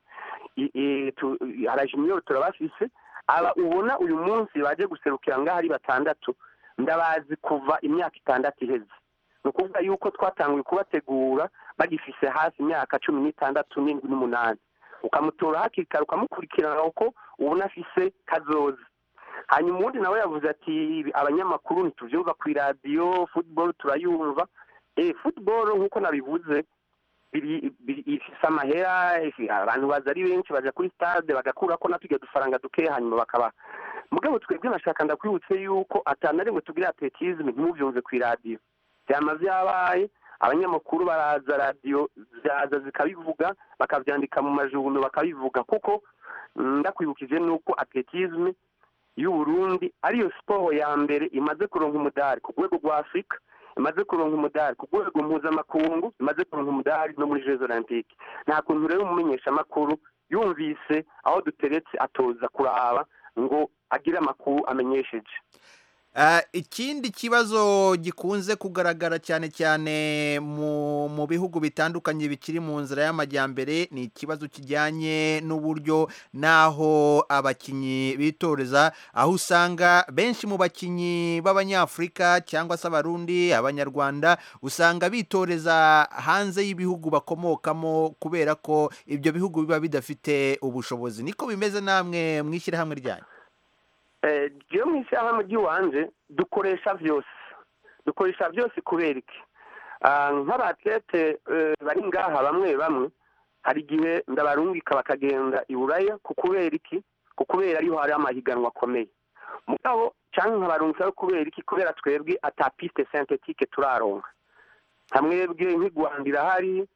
harajunior turabafise aba ubona uyu munsi baje guserukira ngaho ari batandatu ndabazi kuva imyaka itandatu iheze ni ukuvuga yuko twatanguye kubategura bagifise hafi imyaka cumi n'itandatu n'indwi n'umunani ukamutora hakiri kare ukamukurikirana uko ubona afise kazoza hanyuma ubundi nawe yavuze ati abanyamakuru ntituvyumva ku iradiyo football turayumva eh football nk'uko nabivuze ifise amahera abantu baza ari benshi baja kuri stade bagakurako natujya dufaranga dukeya hanyuma bakaba mugabo twebwe nashaka ndakwibutse yuko atana rimwe tugira atletisme ntimuvyumve ku radio byama vyabaye abanyamakuru baraza radio zaza zikabivuga bakavyandika mu majuguno bakabivuga kuko ndakwibukije nuko atletisme y'u Burundi ariyo sport ya mbere imaze kuronka umudari ku rwego rwa Afrika imaze kuronka umudari ku rwego mpuzamakungu imaze kuronka umudari no muri Jeux Olympiques nta kuntu rero umumenyesha amakuru yumvise aho duteretse atoza kuraba ngo agira amakuru amenyesheje. Uh, ikindi kibazo gikunze kugaragara cyane cyane mu mu bihugu bitandukanye bikiri mu nzira y'amajyambere ni ikibazo kijyanye n'uburyo naho abakinyi bitoreza aho usanga benshi mu bakinyi b'abanyafrika cyangwa se abarundi abanyarwanda usanga bitoreza hanze y'ibihugu bakomokamo kubera ko ibyo bihugu biba bidafite ubushobozi niko bimeze namwe mwishyira hamwe ryanyu. Eh je mwishyira hamwe giwanje dukoresha vyose dukoresha byose kubera iki nk'abatlete bari ngaha bamwe bamwe hari gihe ndabarungika bakagenda i Buraya kukubera iki kukubera ariho hari amahiganwa akomeye mugabo cyangwa nkabarungika kubera iki kubera twebwe ata piste synthétique turaronka hamwebwe nk'igwandira hari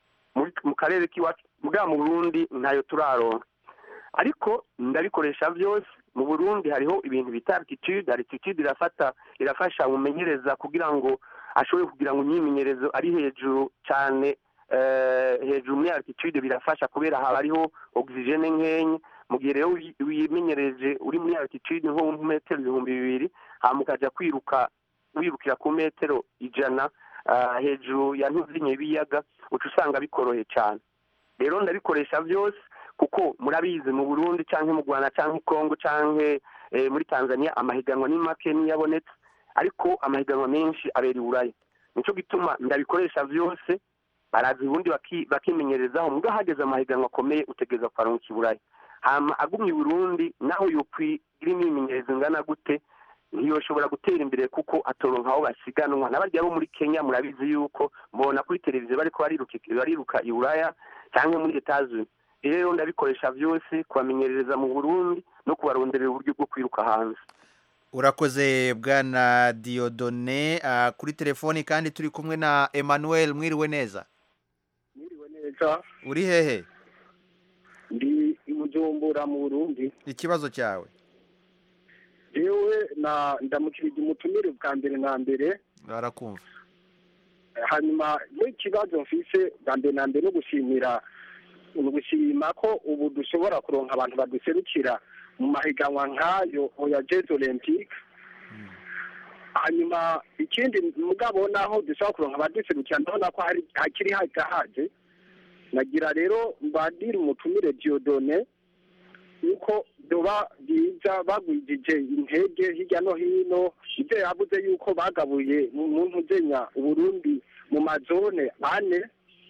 mu karere kiwacu mugabo mu Burundi ntayo turaronka ariko ndabikoresha byose mu Burundi hariho ibintu bita altitude altitude irafata irafasha umumenyereza kugira ngo ashobore kugira ngo nyimenyerezo ari hejuru cyane eh hejuru muri altitude birafasha kubera haba hariho oxygene nkenye mu gihe rero wimenyereje uri muri altitude nko mu metero ibihumbi bibiri hamukaja kwiruka wirukira ku metero ijana uh, hejuru ya ntuzinye biyaga ucusanga bikorohe cyane rero ndabikoresha byose kuko murabizi mu Burundi canke mu Rwanda canke Kongo canke e, muri Tanzania amahiganwa ni make ni yabonetse ariko amahiganwa menshi aberi Buraya nico gituma ndabikoresha vyose barazi ubundi bakimenyerezaho muga hageze amahiganwa akomeye utegeza kwaronka Buraya hama agumye Burundi naho yo kwigira imimenyerezo ngana gute ntiyoshobora gutera imbere kuko atoronka aho basiganwa n'abarya bo muri Kenya murabizi yuko mbona kuri televiziyo bariko bariruka bariruka i Buraya canke muri Etats-Unis rero ndabikoresha byose kubamenyereza mu Burundi no kubaronderera uburyo bwo kwiruka hanze. Urakoze bwana Diodone uh, kuri telefoni kandi turi kumwe na Emmanuel mwiriwe neza. Mwiriwe neza. Uri hehe? Ndi Bujumbura mu Burundi. Ikibazo cyawe? Jewe na ndamukirije umutumire bwa mbere na mbere. Barakumva. Hanyuma n'ikibazo mfise bwa mbere na mbere no gushimira ugushima ko ubu dushobora kuronka abantu baduserukira mu mahiganwa nk'ayo ya Jeux Olympiques hanyuma ikindi mugabo naho dushobora kuronka abaduserukira ndabona ko hari hakiri hagahaje nagira rero mbadira umutumire Diodone yuko doba biza bagwijije intege hirya no hino ibyo yavuze yuko bagabuye mu ntuzenya Burundi mu mazone ane.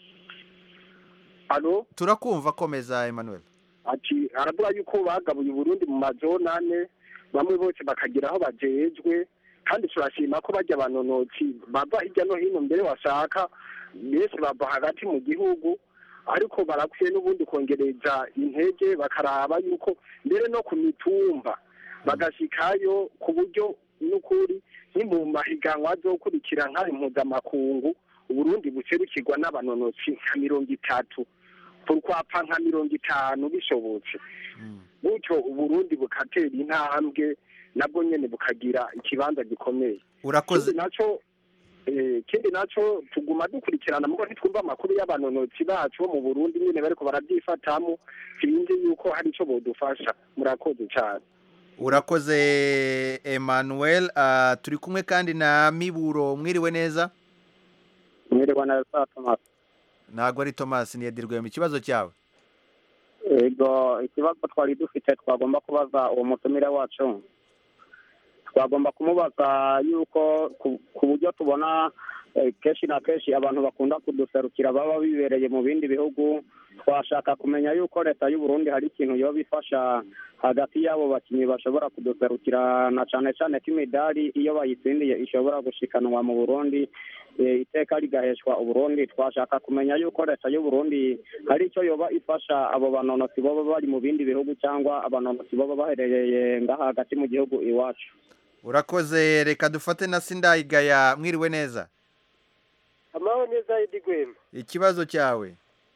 Alo turakumva komeza Emmanuel ati aravuga yuko bagabuye Burundi mu mazone ane bamwe bose bakagira aho bajejwe kandi turashima ko bajya abanonotsi bava hirya no hino mbere washaka bese bava hagati mu gihugu ariko barakwiye n'ubundi kongereza intege bakaraba yuko mbere no ku mitumba bagashikayo ku buryo n'ukuri ni mu mahiganwa azokurikira nk'ari mpuzamakungu Burundi buserukirwa n'abanonotsi nka mirongo itatu turkwapfa nka mirongo itanu bishobotse gutyo Burundi bukatera intambwe nabwo nyene bukagira ikibanza gikomeye. Urakoze naco eh kindi naco tuguma dukurikirana mugo ntitwumva amakuru y'abanonotsi bacu bo mu Burundi nyene bariko baradyifatamo sinzi yuko hari ico bodufasha. Murakoze cyane. Urakoze Emmanuel uh, turi kumwe kandi na Miburo mwiriwe neza. Mwiriwe neza Thomas. Ntago ari Thomas ni Edirwe mu kibazo cyawe. Ego ikibazo twari dufite twagomba kubaza uwo mutumire wacu twagomba kumubaza yuko ku buryo tubona kenshi na kenshi abantu bakunda kuduserukira baba bibereye mu bindi bihugu. Twashaka kumenya yuko leta y'u Burundi hari ikintu yoba ifasha hagati y'abo bakinnyi bashobora kuduserukira, na cane cane ko imidari iyo bayitsindiye ishobora gushikanwa mu Burundi, iteka rigaheshwa Uburundi. Twashaka kumenya yuko leta y'u Burundi hari icyo yoba ifasha abo banonotsi baba bari mu bindi bihugu cyangwa abanonotsi baba baherereye ngaha hagati mu gihugu iwacu. Urakoze, reka dufate na Sindayigaya. Mwiriwe neza? Amahoro neza Edigwema. Ikibazo cyawe?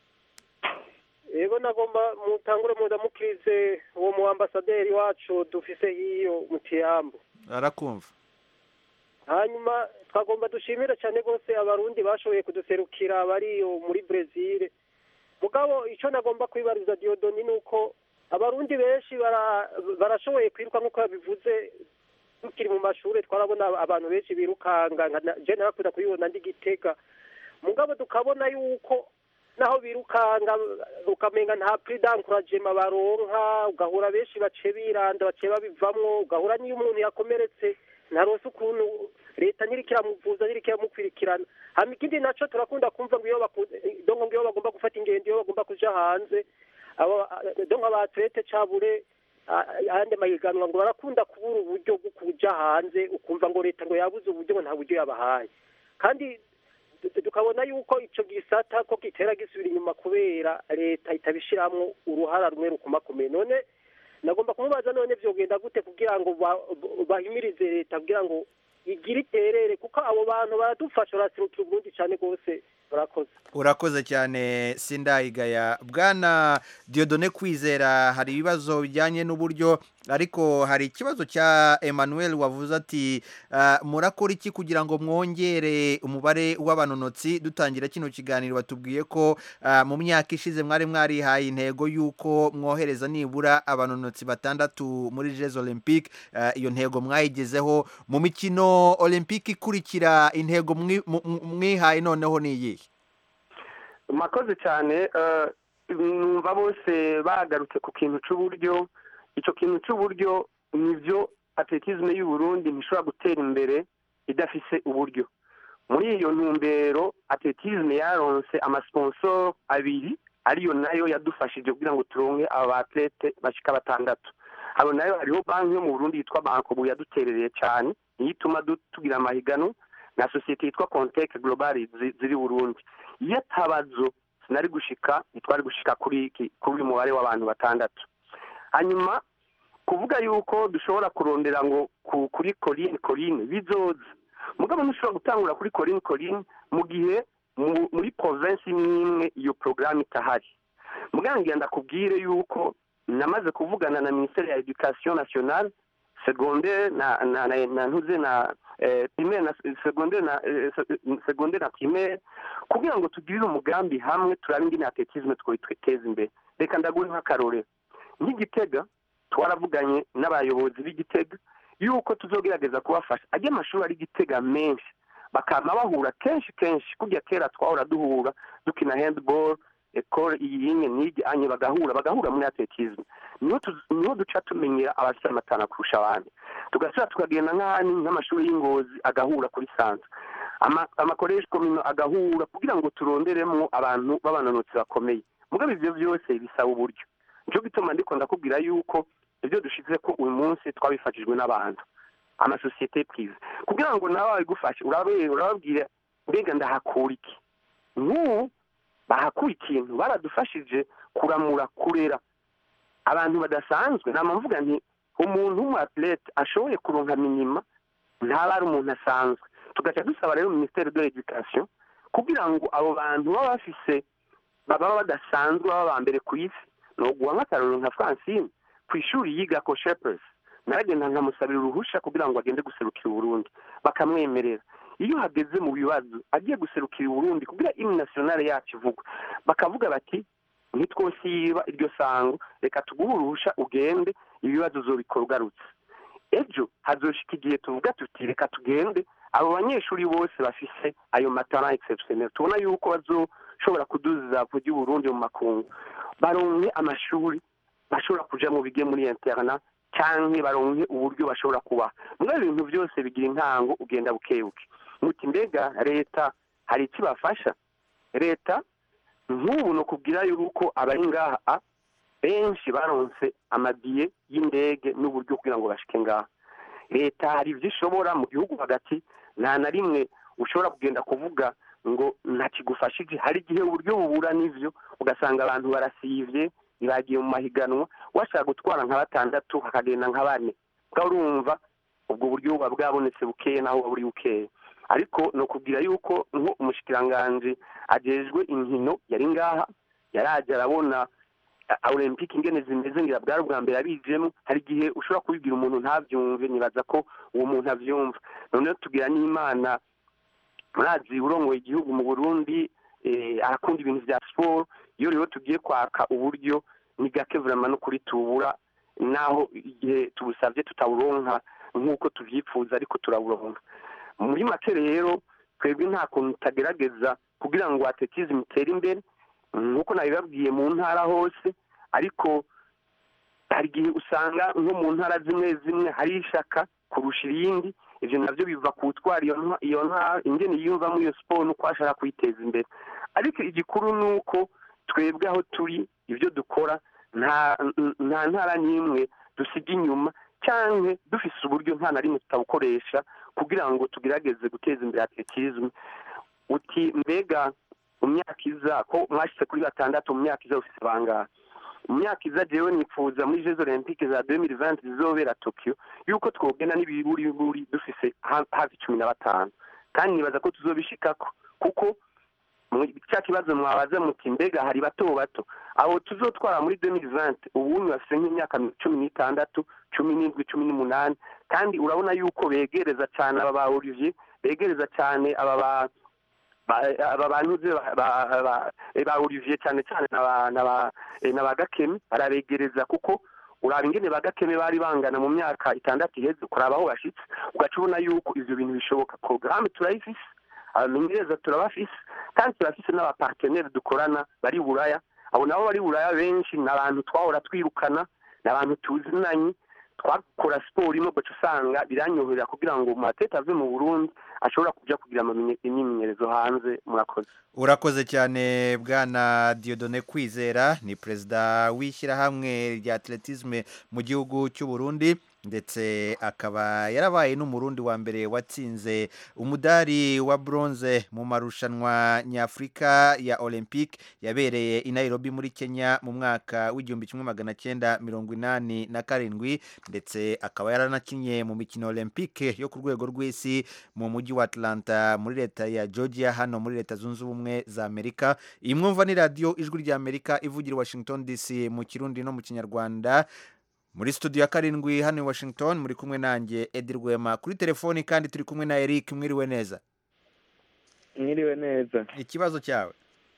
Yego nagomba mutangure mudamukirize uwo mu ambasaderi wacu dufise hiyo mu Kiyambu. Arakumva. Hanyuma twagomba dushimira cyane gose abarundi bashoboye kuduserukira bariyo muri Brazil. Mugabo ico nagomba kwibariza Diodoni nuko abarundi benshi barashoboye kwiruka nkuko bivuze tukiri mu mashure twarabona abantu benshi birukanga je narakunda kubibona ndi Gitega. Mugabo tukabona yuko naho birukanga ukamenga nta prix d'encouragement baronka, ugahura benshi bace biranda bace babivamwo, ugahura niyo umuntu yakomeretse ntarose ukuntu leta nyirikira muvuza nyirikira mukwirikirana. Hama ikindi naco turakunda kumva ngo iyo dongo ngo bagomba gufata ingendo iyo bagomba kuja hanze abo dongo abatrete cabure ande mayiganwa ngo barakunda kubura uburyo bwo kuja hanze, ukumva ngo leta ngo yabuze uburyo ngo nta buryo yabahaye. Kandi tukabona yuko ico gisata ko kitera gisubira inyuma kubera leta itabishiramwo uruhara rumwe rukomakomeye. None nagomba kumubaza none vyogenda gute kugira ngo bahimirize leta kugira ngo igira iterere, kuko abo bantu baradufasha barasirukira Uburundi cyane gose. Urakoze. Urakoze cyane Sindayigaya. Bwana Diodone Kwizera, hari ibibazo bijyanye n'uburyo, ariko hari ikibazo cya Emmanuel wavuze ati uh, murakora iki kugira ngo mwongere umubare w'abanonotsi? Dutangira kino kiganiro batubwiye ko uh, mu myaka ishize mwari mwarihaye intego y'uko mwohereza nibura abanonotsi batandatu muri Jeux Olympiques. Uh, iyo ntego mwayigezeho. Mu mikino Olympique ikurikira intego mwihaye noneho ni iyi? Makoze cyane. Numva bose bagarutse ku kintu cy'uburyo. Icyo kintu cy'uburyo nivyo atletisme y'u Burundi ntishobora gutera imbere idafise uburyo. Muri iyo ntumbero atletisme yaronse amasponsor abiri, ariyo nayo yadufashije kugira ngo turonke aba atlete bashika batandatu. Abo nayo hariho banki yo mu Burundi yitwa Bankobu yaduterereye cyane, yituma tugira amahigano na societe yitwa Contec Global ziri Burundi. Iyo tabazo sinari gushika itwari gushika kuri kuri mubare w'abantu batandatu. Hanyuma kuvuga yuko dushobora kurondera ngo kuri Coline Coline bizoza, mugabo ntushobora gutangura kuri Coline Coline mu gihe muri province imwe iyo programme itahari. Mugangira ndakubwire yuko namaze kuvugana na Ministère ya Education Nationale secondaire na na na ntuze na eh, primaire na secondaire na eh, secondaire na primaire kugira ngo tugirire umugambi hamwe turabe ingene atletisme twiteza imbere. Reka ndaguhe nk'akarore nk'Igitega twaravuganye n'abayobozi b'Igitega yuko tuzogerageza kubafasha ajye amashuri ari Gitega menshi bakama bahura kenshi kenshi kujya kera twahora duhura dukina handball ekore iyinye nige anye bagahura bagahura muri atletisme. Niho niho duca tumenyera abasamatana kurusha abandi, tugasura tukagenda nk'ahani nk'amashuri y'Ingozi agahura kuri sanza ama amakoresho komino agahura kugira ngo turonderemo abantu babanonotsi bakomeye. Mugabe ivyo byose bisaba uburyo. Nico gituma ndiko ndakubwira yuko ibyo dushize ko uyu munsi twabifashijwe n'abantu ama societe prive kugira ngo nawe bagufashe urabe urababwira mbega ndahakura iki. N'ubu bahakura ikintu baradufashije kuramura kurera abantu badasanzwe. Nama mvuga nti umuntu mu athlete ashoboye kuronka minima ntaba ari umuntu asanzwe. Tugaca dusaba rero Ministère de l'Education kugira ngo abo bantu baba bafise baba badasanzwe baba bambere ku isi. No guha nk'akarorero nka Francine ku ishuri yiga ko Shepherds naragenda nkamusabira uruhusha kugira ngo agende guserukira Burundi bakamwemerera. Iyo hageze mu bibazo agiye guserukira Burundi kugira hymne nationale yacu ivugwa bakavuga bati nitwosiba iryo sango reka tuguhe uruhusha ugende ibibazo uzobikora ugarutse. Ejo hazoshika igihe tuvuga tuti reka tugende abo banyeshuri bose bafise ayo matara exceptionnel tubona yuko bazoshobora kuduza vuga Burundi mu makungu baronke amashuri bashobora kuja mu bige muri internat canke baronke uburyo bashobora kuba. Mwe ibintu byose bigira intango ugenda bukebuke. muti mbega leta hari ikibafasha leta nk'ubu no kubwira yuko abari ngaha benshi baronse amadiye y'indege n'uburyo kugira ngo bashike ngaha leta hari ibyo ishobora mu gihugu hagati nta na rimwe ushobora kugenda kuvuga ngo ntakigufashije hari igihe uburyo bubura n'ivyo ugasanga abantu barasivye ntibagiye mu mahiganwa washaka gutwara nka batandatu hakagenda nka bane bwa urumva ubwo buryo buba bwabonetse bukeye naho buri bukeye ariko no kubwira yuko nko umushikiranganje ajejwe inkino yari ngaha yaraje arabona Olympique ingene zimeze ngira bwari bwa mbere abijemo hari igihe ushobora kubibwira umuntu ntavyumve nibaza ko uwo muntu avyumva none tugira n'Imana murazi urongoye igihugu mu Burundi eh, arakunda ibintu vya sport iyo rero tugiye kwaka uburyo ni gake vraiment no kuri tubura naho igihe tubusavye tutawuronka nk'uko tuvyifuza ariko turaburonka muri make rero twebwe nta kuntu tagerageza kugira ngo atletisme itere imbere nk'uko nabibabwiye mu ntara hose ariko hari igihe usanga nko mu ntara zimwe zimwe hari ishaka kurusha irindi ivyo navyo biva ku utwara iyo iyo ntara ingene yiyumvamo iyo sport nuko ashaka kwiteza imbere ariko igikuru nuko twebwe aho turi ibyo dukora nta nta ntara n'imwe dusiga inyuma cyangwa dufise uburyo nta na rimwe tutabukoresha kugira ngo tugerageze guteza imbere atletisme uti mbega mu myaka iza ko mwashyize kuri batandatu mu myaka iza ufise bangahe mu myaka iza jewe nifuza muri Jeux Olympiques za deux mille vingt zizobera Tokyo yuko twogenda n'ibiburi buri dufise hafi cumi na batanu kandi nibaza ko tuzobishikako kuko cya kibazo mwabaza muti mbega hari bato bato abo tuzotwara muri deux mille vingt ubu bafise nk'imyaka cumi n'itandatu cumi n'indwi cumi n'umunani kandi urabona yuko begereza cyane aba ba Olivier begereza cyane aba ba aba bantu ba Olivier cyane cyane n'aba Gakeme barabegereza kuko uraba ingene bagakeme bari bangana mu myaka itandatu iheze kuraba aho bashitse ugaca ubona yuko ivyo bintu bishoboka programme turayifise abamenyereza turabafise kandi turafise n'abapartenere dukorana bari buraya abo nabo bari buraya benshi n'abantu twahora twirukana n'abantu tuzinanye twakora sport imwe gace usanga biranyohera kugira ngo umatete ave mu Burundi ashobora kuja kugira imyimenyerezo hanze murakoze urakoze cyane bwana Dieudonné Kwizera ni perezida w'ishyirahamwe rya atletisme mu gihugu cy'u Burundi ndetse akaba yarabaye n'umurundi wa mbere watsinze umudari wa bronze mu marushanwa nyafrika ya Olympique yabereye i Nairobi muri Kenya mu mwaka w'igihumbi kimwe magana cyenda mirongo inani na karindwi ndetse akaba yaranakinye mu mikino Olympique yo ku rwego rw'isi mu mujyi wa Atlanta muri leta ya Georgia hano muri leta zunze ubumwe za Amerika. Iyi mwumva ni radio ijwi rya Amerika ivugira Washington D C mu Kirundi no mu Kinyarwanda. Muri studio ya karindwi hano i Washington muri kumwe nanjye Eddie Rwema kuri telefoni kandi turi kumwe na Eric. Mwiriwe neza? Mwiriwe neza. Ikibazo cyawe?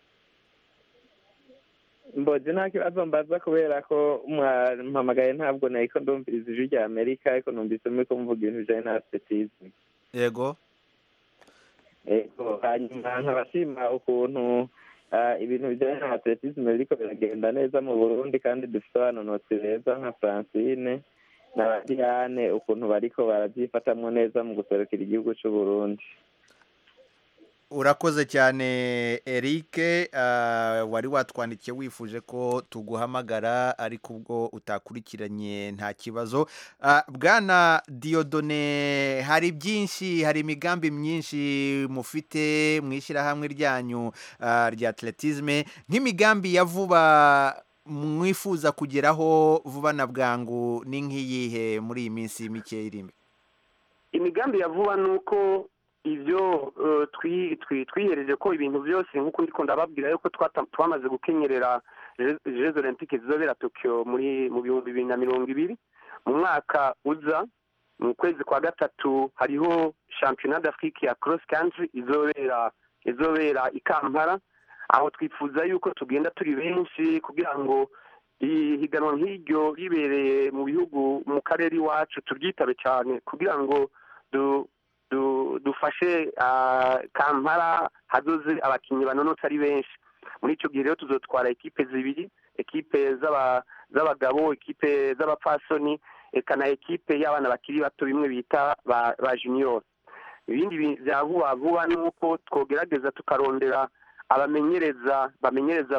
Mboje nta kibazo mbaza kubera ko mpamagaye ntabwo nayiko ndumviriza ijwi rya Amerika ariko numvise ko mvuga ibintu bijanye na atletisme. Yego. Ego hanyuma nkabashima ukuntu ibintu bijyanye na atletisme biriko biragenda neza mu Burundi kandi dufite abanonotsi beza nka Francine na Diane ukuntu bariko barabyifatamwo neza mu guserukira igihugu cy'u Burundi. Urakoze cyane Eric, wari watwandikiye wifuje ko tuguhamagara ariko ubwo utakurikiranye nta kibazo. Bwana Dieudonné, hari byinshi hari imigambi myinshi mufite mwishyirahamwe ryanyu rya atletisme nk'imigambi ya vuba mwifuza kugeraho vuba na bwangu ni nk'iyihe muri iyi minsi mike iri imbere? Imigambi ya vuba nuko ivyo twihereje ko ibintu byose nk'uko ndiko ndababwira yuko twamaze gukenyerera Jeux Olympiques zizobera Tokyo muri mu bihumbi bibiri na mirongo ibiri mu mwaka uza mu kwezi kwa gatatu hariho Championnat d'Afrique ya cross country izobera izobera i Kampala aho twifuza yuko tugenda turi benshi kugira ngo ihiganwa nk'iryo ribereye mu bihugu mu karere iwacu turyitabe cyane kugira ngo du dufashe Kampala hazoze abakinnyi banonotse ari benshi. Muri icyo gihe rero tuzotwara ekipe zibiri, ekipe z'abagabo, ekipe z'abapfasoni eka na ekipe y'abana bakiri bato bimwe bita ba junior. ibindi bya vuba vuba ni uko twogerageza tukarondera abamenyereza bamenyereza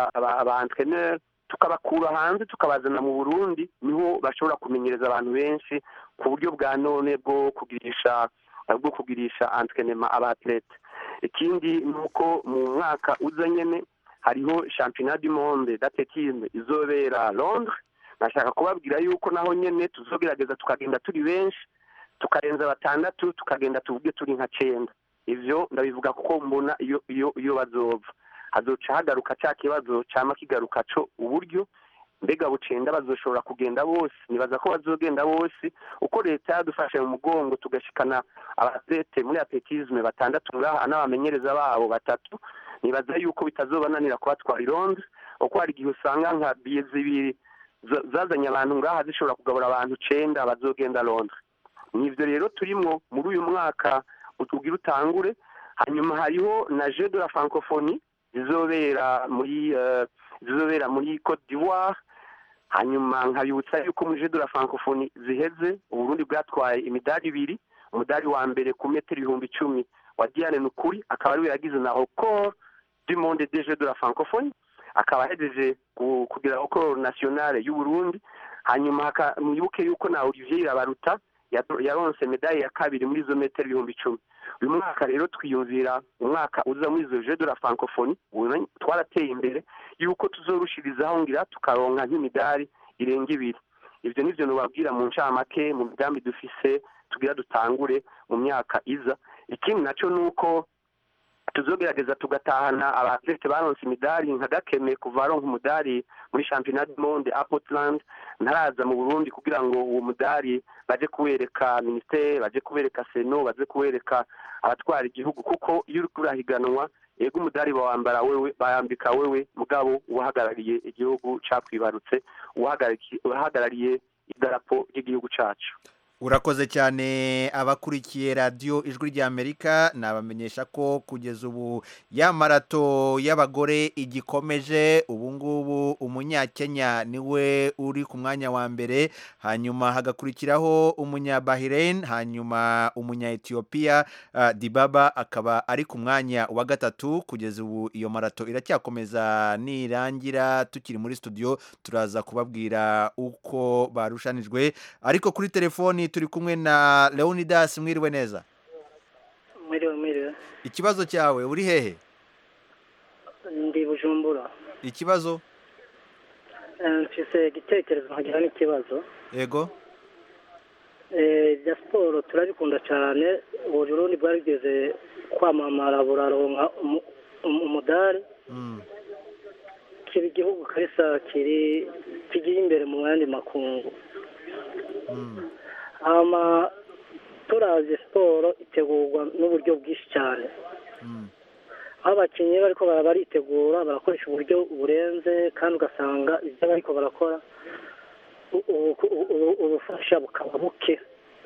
aba entraîneur tukabakura hanze tukabazana mu Burundi niho bashobora kumenyereza abantu benshi ku buryo bwa none bwo kugirisha bwo kugirisha entraînement aba athlete. Ikindi nuko mu mwaka uza nyene hariho championnat du monde d'athlétisme izobera Londres. Nashaka kubabwira yuko naho nyene tuzogerageza tukagenda turi benshi tukarenza batandatu tukagenda tuvuge turi nka cenda. Ivyo ndabivuga kuko mbona iyo iyo iyo bazova hazoca hagaruka cya kibazo cyama kigaruka cyo uburyo mbega bucenda bazoshobora kugenda bose nibaza ko bazogenda bose uko leta yadufashe mu mugongo tugashikana abatlete muri atletisme batandatu ngaha n'abamenyereza babo batatu nibaza yuko bitazobananira kubatwara Londres uko hari gihe usanga nka biye zibiri zazanye abantu ngaha zishobora kugabura abantu cenda bazogenda Londres. Nivyo rero turimo muri uyu mwaka utugira utangure. Hanyuma hariho na Jeux de la Francophonie zizobera muri uh, zizobera muri Côte d'Ivoire. Hanyuma nkabibutsa yuko mu Jeux de la Francophonie ziheze Uburundi bwatwaye imidari ibiri, umudari wa mbere ku metero ibihumbi icumi wa Diane Nukuri akaba ari we yagize na record du monde des Jeux de la Francophonie, akaba ahejeje kugira record nationale y'u Burundi. Hanyuma mwibuke yuko na Olivier Irabaruta yaronse medaille ya kabiri muri zo metero ibihumbi icumi. Uyu mwaka rero twiyumvira umwaka uza muri zo Jeux de la Francophonie twarateye imbere yuko tuzorushirizaho ngira tukaronka nk'imidari irenga ibiri. Ivyo nivyo nubabwira mu ncamake mu migambi dufise tugira dutangure mu myaka iza. Ikindi naco nuko tuzogerageza tugatahana abatlete baronse imidari nka Gakeme kuva aronka umudari muri championnat du monde à Portland ntaraza mu Burundi kugira ngo uwo mudari baje kuwereka ministere baje kuwereka seno baje kuwereka abatwara igihugu kuko iyo uri kurahiganwa yego umudari bawambara wewe bayambika wewe mugabo uhagarariye igihugu cyakwibarutse uhagarariye idarapo ry'igihugu cacu. Urakoze cyane abakurikiye radio Ijwi rya Amerika nabamenyesha ko kugeza ubu ya marato y'abagore igikomeje ubu ngubu umunyakenya niwe uri ku mwanya wa mbere hanyuma hagakurikiraho umunya Bahrain hanyuma umunya Ethiopia uh, Dibaba akaba ari ku mwanya wa gatatu. Kugeza ubu iyo marato iracyakomeza nirangira tukiri muri studio turaza kubabwira uko barushanijwe ariko kuri telefoni turi kumwe na Leonidas. Mwiriwe neza. Mwiriwe mwiriwe. Ikibazo cyawe uri hehe? Ndi Bujumbura. Ikibazo? Mfise igitekerezo nkagira n'ikibazo. Yego. Eh ya sport turabikunda cyane Burundi bwarigeze kwamamara buraronka umudari. Mm. Kiri gihugu karisa kiri kigiye imbere mu yandi makungu. Mm. ama turazi siporo itegurwa n'uburyo bwinshi cyane. aho abakinnyi bariko baritegura barakoresha uburyo burenze kandi ugasanga ibyo bariko barakora ubufasha bukaba buke.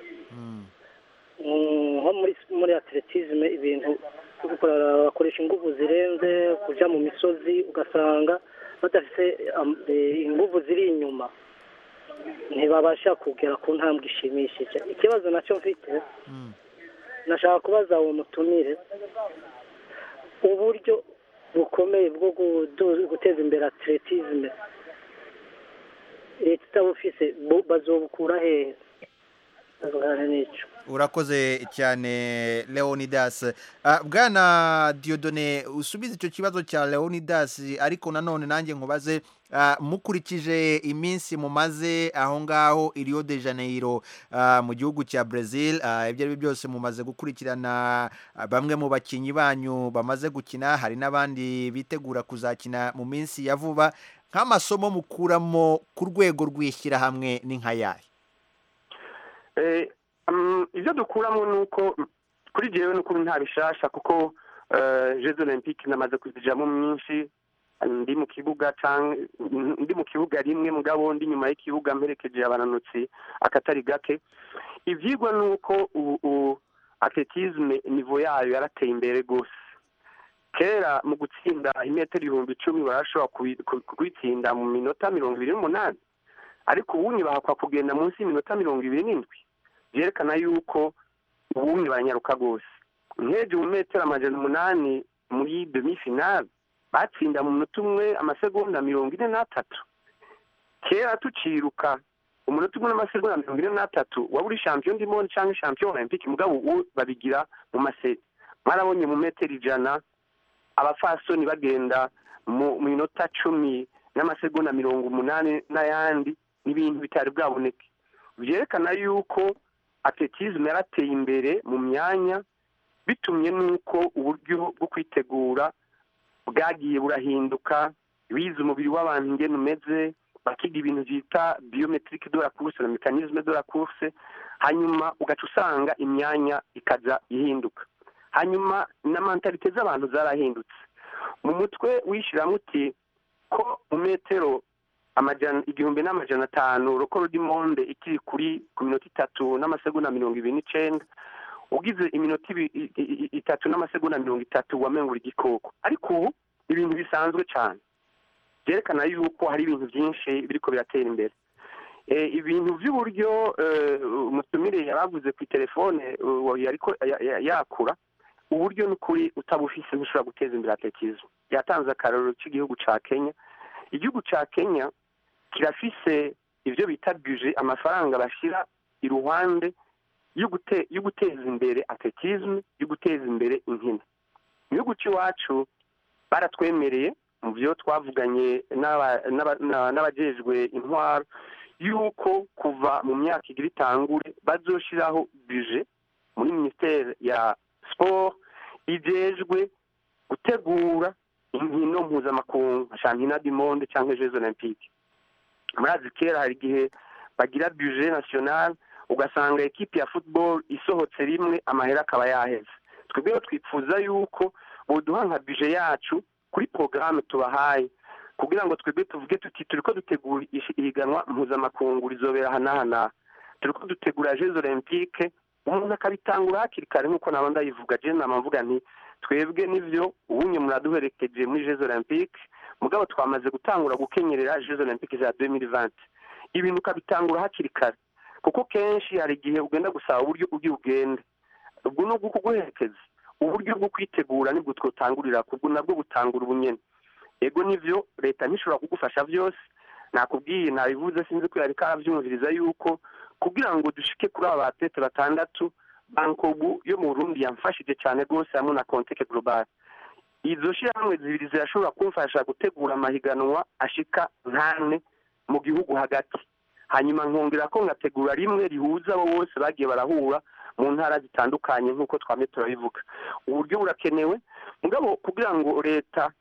nko muri muri atletisme ibintu bakoresha ingufu zirenze kuja mu misozi ugasanga badafite ingufu ziri inyuma ntibabasha kugera ku ntambwe ishimishije. Ikibazo nacyo mfite nashaka kubaza uwo mutumire uburyo bukomeye bwo guteza imbere atletisme leta itabufise bazobukura hehe? Urakoze cyane Leonidas. Uh, bwana Diodone usubize icyo kibazo cya Leonidas ariko nanone nanjye nkubaze uh, mukurikije iminsi mumaze aho ngaho i Rio de Janeiro uh, mu gihugu cya Brazil uh, ibyo ari byose mumaze gukurikirana uh, bamwe mu bakinyi banyu bamaze gukina hari n'abandi bitegura kuzakina mu minsi ya vuba nk'amasomo mukuramo ku rwego rwishyira hamwe ni nka yahe? Eh um, ivyo dukuramo nuko kuri jewe n'ukuri nta bishasha kuko uh, Jeux Olympiques namaze kuzijamo myinshi ndi mu kibuga cyangwa ndi mu kibuga rimwe mugabo ndi nyuma y'ikibuga mperekeje abananutsi akatari gake. Ivyigwa nuko atletisme niveau yayo yarateye imbere gose. Kera mu gutsinda imetero ibihumbi icumi barashobora kwitsinda mu minota mirongo ibiri n'umunani ariko ubu ni bahakwa kugenda munsi y'iminota mirongo ibiri n'indwi. Byerekana yuko ubundi baranyaruka rwose nk'ejo mu metero amajana umunani muri demi finale batsinda mu munota umwe amasegonda mirongo ine n'atatu kera tuciruka umunota umwe n'amasegonda mirongo ine n'atatu waba uri champion du monde cyangwa champion olympique mugabo ubu babigira mu maseti mwarabonye mu metero ijana abafasoni bagenda mu minota cumi n'amasegonda mirongo umunani n'ayandi n'ibintu bitari bwaboneke byerekana yuko atletisme yarateye imbere mu myanya bitumye nuko uburyo bwo kwitegura bwagiye burahinduka bize umubiri w'abantu ingene umeze bakiga ibintu byita biometrique de la course na mécanisme de la course hanyuma ugaca usanga imyanya ikaza ihinduka hanyuma na mentalite z'abantu zarahindutse mu mutwe wishyiramo uti ko mu metero amajana igihumbi n'amajana atanu rokoro du monde ikiri kuri ku minota itatu n'amasegonda mirongo ibiri n'icenda ugize iminota itatu n'amasegonda mirongo itatu wamengura igikoko ariko ubu ibintu bisanzwe cyane byerekana yuko hari ibintu byinshi biriko biratera imbere ibintu by'uburyo umutumire yaravuze ku telefone yariko yakura uburyo n'ukuri utabufise ntushobora guteza imbere atletisme yatanze akarorero cy'igihugu ca Kenya igihugu ca Kenya kirafise ivyo bita budget amafaranga bashira iruhande yo guteza imbere atletisme yo guteza imbere inkino mu gihugu cy'iwacu baratwemereye mu byo twavuganye n'abajejwe intwaro yuko kuva mu myaka igira itangure bazoshiraho budget muri ministere ya sport ijejwe gutegura inkino mpuzamakungu nka championnat du monde cyangwa jeux olympiques murazi kera hari igihe bagira budget national ugasanga ekipi ya football isohotse rimwe amahera akaba yaheze twebwe twipfuza yuko boduha nka budget yacu kuri programme tubahaye kugira ngo twebwe tuvuge tuti turiko dutegura ihiganwa mpuzamakungu rizobera hanahana turiko dutegura jeux olympiques umuntu akabitangura hakiri kare nk'uko nabo ndayivuga je namvuga nti twebwe nivyo ubunye muraduherekeje muri jeux olympiques mugabo twamaze gutangura gukenyerera jeux olympiques za deux mille vingt ibintu ukabitangura hakiri kare kuko kenshi hari igihe ugenda gusaba uburyo ugiye ugende ubwo no gukuguherekeza uburyo bwo kwitegura nibwo twotangurira kubwo nabwo butangura ubunyene ego nivyo leta ntishobora kugufasha byose nakubwiye nabivuze sinzi ko yari karavyumviriza yuko kugira ngo dushike kuri aba atlete batandatu bankobu yo mu Burundi yamfashije cyane rwose hamwe na Conteke Global izo shirahamwe zibiri zirashobora kumfasha gutegura amahiganwa ashika nkane mu gihugu hagati hanyuma nkongera ko ngategura rimwe rihuza abo bose bagiye barahura mu ntara zitandukanye nk'uko twame turabivuga uburyo burakenewe mugabo kugira ngo leta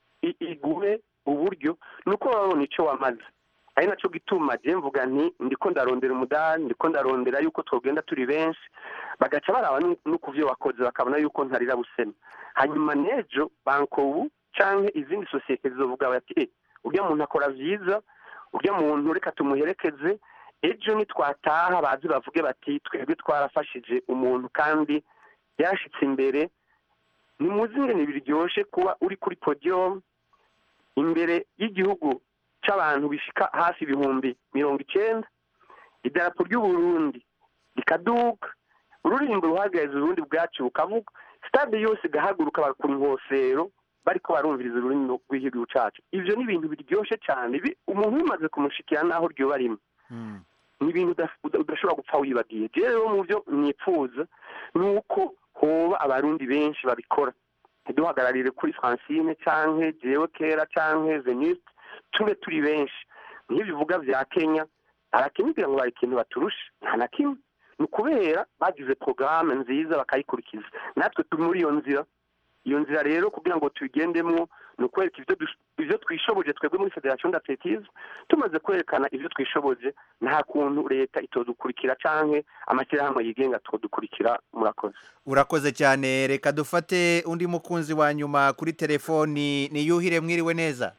iguhe uburyo nuko babona ico wamaze ari naco gituma je mvuga nti ndiko ndarondera umudani ndiko ndarondera yuko twogenda turi benshi bagaca baraba no kuvyo wakoze bakabona yuko ntarira busema hanyuma nejo bankobu canke izindi societe zizovuga bati eh urya muntu akora vyiza urya muntu reka tumuherekeze ejo nitwataha bazi bavuge bati twebwe twarafashije umuntu kandi yashitse imbere ni muzinge ni biryoshe kuba uri kuri podium imbere y'igihugu c'abantu bishika hafi ibihumbi mirongo icenda idarapo ry'u Burundi rikaduka ururimbo ruhagaze urundi bwacu bukavuga stade yose gahaguruka bakuri nkofero bariko barumviriza ururimi rw'igihugu cacu ivyo ni ibintu biryoshe cyane umuntu bimaze kumushikira naho ryo barimo ni ibintu udashobora gupfa wibagiye rero mu byo nipfuza nuko hoba abarundi benshi babikora duhagararire kuri Francine canke jewe kera canke Veniste tube turi benshi nk'ibyo bivuga vya Kenya arakimubwira ngo bari ikintu baturusha nta na kimwe ni kubera bagize programme nziza bakayikurikiza natwe turi muri iyo nzira iyo nzira rero kugira ngo tubigendemwo ni ukwereka ivyo ivyo twishoboje twebwe muri Federation d'Athlétisme tumaze kwerekana ivyo twishoboje nta kuntu leta itodukurikira canke amashyirahamwe yigenga todukurikira murakoze urakoze cyane reka dufate undi mukunzi wa nyuma kuri telefoni ni Yuhire mwiriwe neza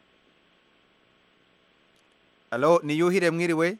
Allo ni Yuhire mwiriwe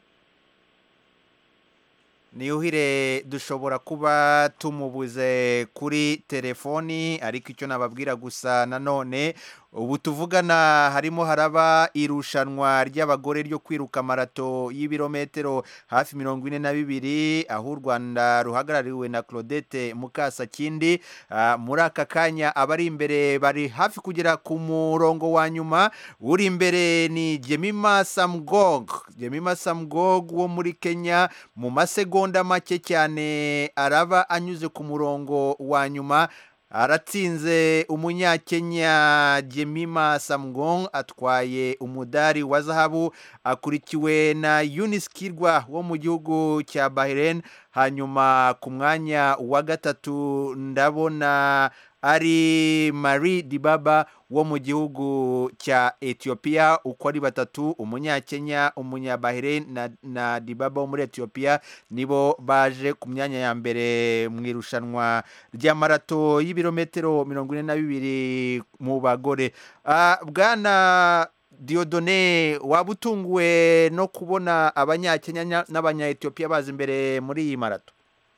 Niyuhire dushobora kuba tumubuze kuri telefoni ariko icyo nababwira gusa nanone ubu tuvugana harimo haraba irushanwa ry'abagore ryo kwiruka marato y'ibirometero hafi mirongo ine na bibiri aho u Rwanda ruhagarariwe na Claudette Mukasakindi. Uh, muri aka kanya abari imbere bari hafi kugera ku murongo wa nyuma. Uri imbere ni Jemima Samgog Jemima Samgog wo muri Kenya. Mu masegonda make cyane araba anyuze ku murongo wa nyuma, aratsinze umunyakenya Jemima Samgong, atwaye umudari wa zahabu, akurikiwe na Eunice Kirwa wo mu gihugu cya Bahrain. Hanyuma ku mwanya wa gatatu ndabona ari Marie Dibaba wo mu gihugu cya Ethiopia. Uko ari batatu, umunyakenya, umunyabahrain na, na Dibaba wo muri Ethiopia, nibo baje ku myanya ya mbere mu irushanwa rya marato y'ibirometero mirongo ine na bibiri mu bagore. Uh, bwana Diodone, waba utunguwe no kubona abanyakenya n'abanya-Ethiopia baza imbere muri iyi marato?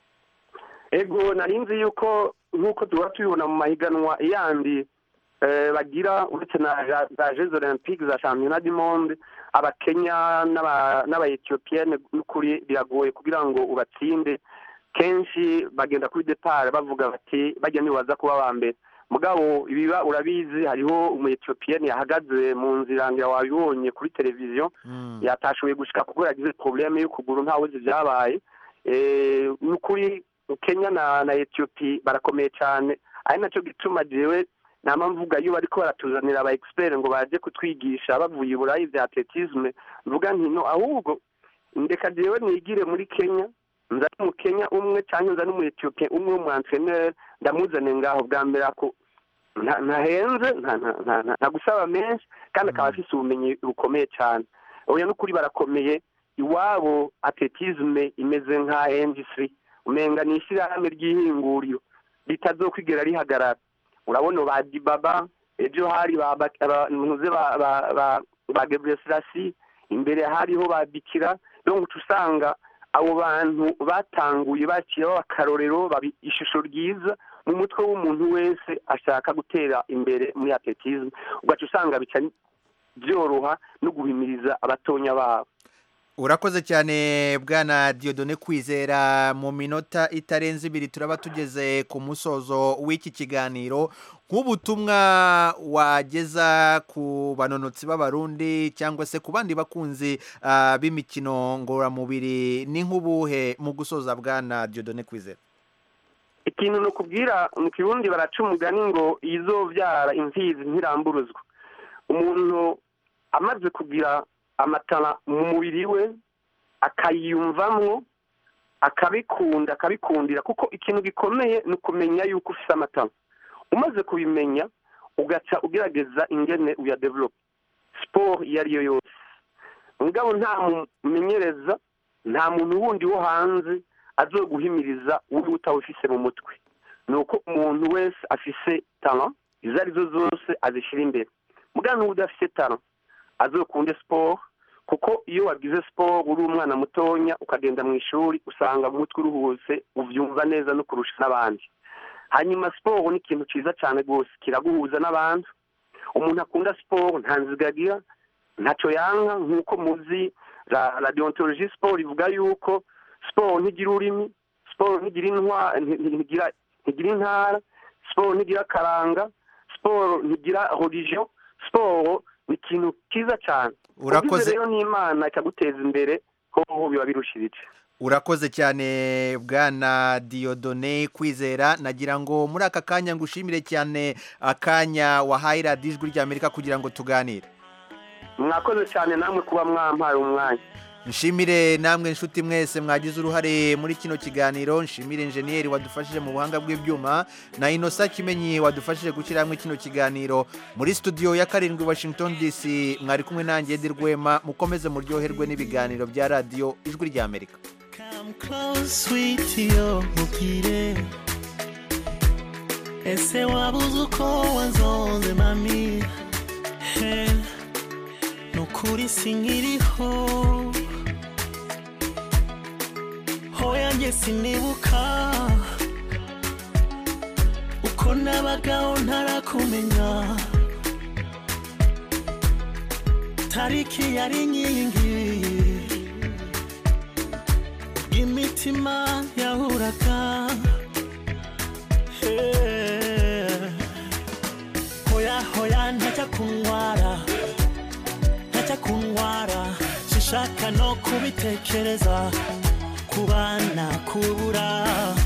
Ego narinzi yuko nkuko tuba tubibona mu mahiganwa yandi eh, bagira uretse na za Jeux Olympiques za Championnat du Monde, abakenya n'aba-Ethiopienne n'ukuri biragoye kugira ngo ubatsinde. Kenshi bagenda kuri départ bavuga bati bajya nibaza kuba ba mbere, mugabo ibiba urabizi hariho umu-Ethiopienne yahagaze mu nzira ngira wabibonye kuri televiziyo, mm. yatashoboye gushika kuko yagize problème y'ukuguru ntawe byabaye. Eh, n'ukuri Kenya na na Ethiopia barakomeye cyane, ari nacyo gituma jewe nama mvuga iyo bariko baratuzanira aba expert ngo baje kutwigisha bavuye i Burayi vya atletisme, mvuga nti no, ahubwo ndeka jewe nigire muri Kenya, nza mu Kenya umwe cyangwa nza mu Ethiopia umwe mu entraîneur, ndamuzane ngaho bwa mbere ako ntahenze nta gusaba menshi kandi akaba afise ubumenyi bukomeye cyane. Oya n'ukuri barakomeye, iwabo atletisme imeze nka industry, umenga ni ishyirahamwe ry'ihinguriro ritazokwigera rihagarara. Urabona ba Dibaba ejo hari banuze ba Gabriel Selassie, imbere hariho babikira. Donc tusanga abo bantu batanguye bakira bakarorero babi ishusho ryiza mu mutwe w'umuntu wese ashaka gutera imbere muri atletisme, ugaca usanga bica byoroha no guhimiriza abatonya babo. Urakoze cyane bwana Diodone Kwizera. Mu minota itarenze ibiri turaba tugeze ku musozo w'iki kiganiro. Nk'ubutumwa wageza ku banonotsi b'abarundi cyangwa se ku bandi bakunzi uh, b'imikino ngororamubiri ni nk'ubuhe mu gusoza bwana Diodone Kwizera? Ikintu no kubwira mu Kirundi baraca umugani ngo izovyara imfizi ntiramburuzwa. Umuntu amaze kugira amatara mu mubiri we akayiyumvamwo akabikunda akabikundira, kuko ikintu gikomeye ni ukumenya yuko ufite amatara. Umaze kubimenya ugaca ugerageza ingene uya develop sport iyo ariyo yose. Ngabo nta mumenyereza, nta muntu wundi wo hanze azoguhimiriza uri utawufise mu mutwe. Nuko umuntu wese afise talent izo arizo zose azishira imbere. Mugabo udafise talent azokunde sport, kuko iyo wagize sport uri umwana mutonya ukagenda mu ishuri usanga mu mutwe uruhuse uvyumva neza no kurusha n'abandi. Hanyuma sport ni ikintu ciza cyane gose, kiraguhuza n'abantu. Umuntu akunda sport ntanzigagira, ntaco yanka, nkuko muzi la, la deontologie sport ivuga yuko sport ntigira urimi, sport ntigira intwa ntigira ntigira intara, sport ntigira karanga, sport ntigira religion, sport ni ikintu kiza cyane. Urakoze rero n'Imana ikaguteza imbere ho biba birushirije. Urakoze cyane bwana Diodone Kwizera. Nagira ngo muri aka kanya ngushimire cyane akanya wahaye Radio Ijwi ry'Amerika kugira ngo tuganire. Mwakoze cyane namwe kuba mwampaye umwanya. Nshimire namwe inshuti mwese mwagize uruhare muri kino kiganiro. Nshimire engineer wadufashije mu buhanga bw'ibyuma na Innocent Kimenyi wadufashije gukira hamwe kino kiganiro. Muri studio ya karindwi Washington D C mwari kumwe nanjye Edi Rwema. Mukomeze muryoherwe n'ibiganiro bya Radio Ijwi ry'Amerika. Come close sweetie mukire ese wabuze uko wanzonze mami he nukuri sinkiriho hoya nge sinibuka uko nabagaho ntarakumenya itariki yari inkingi imitima yahuraga hoya hoya ntajya kunyara ntajya kunyara shishaka no kubitekereza kubana kubura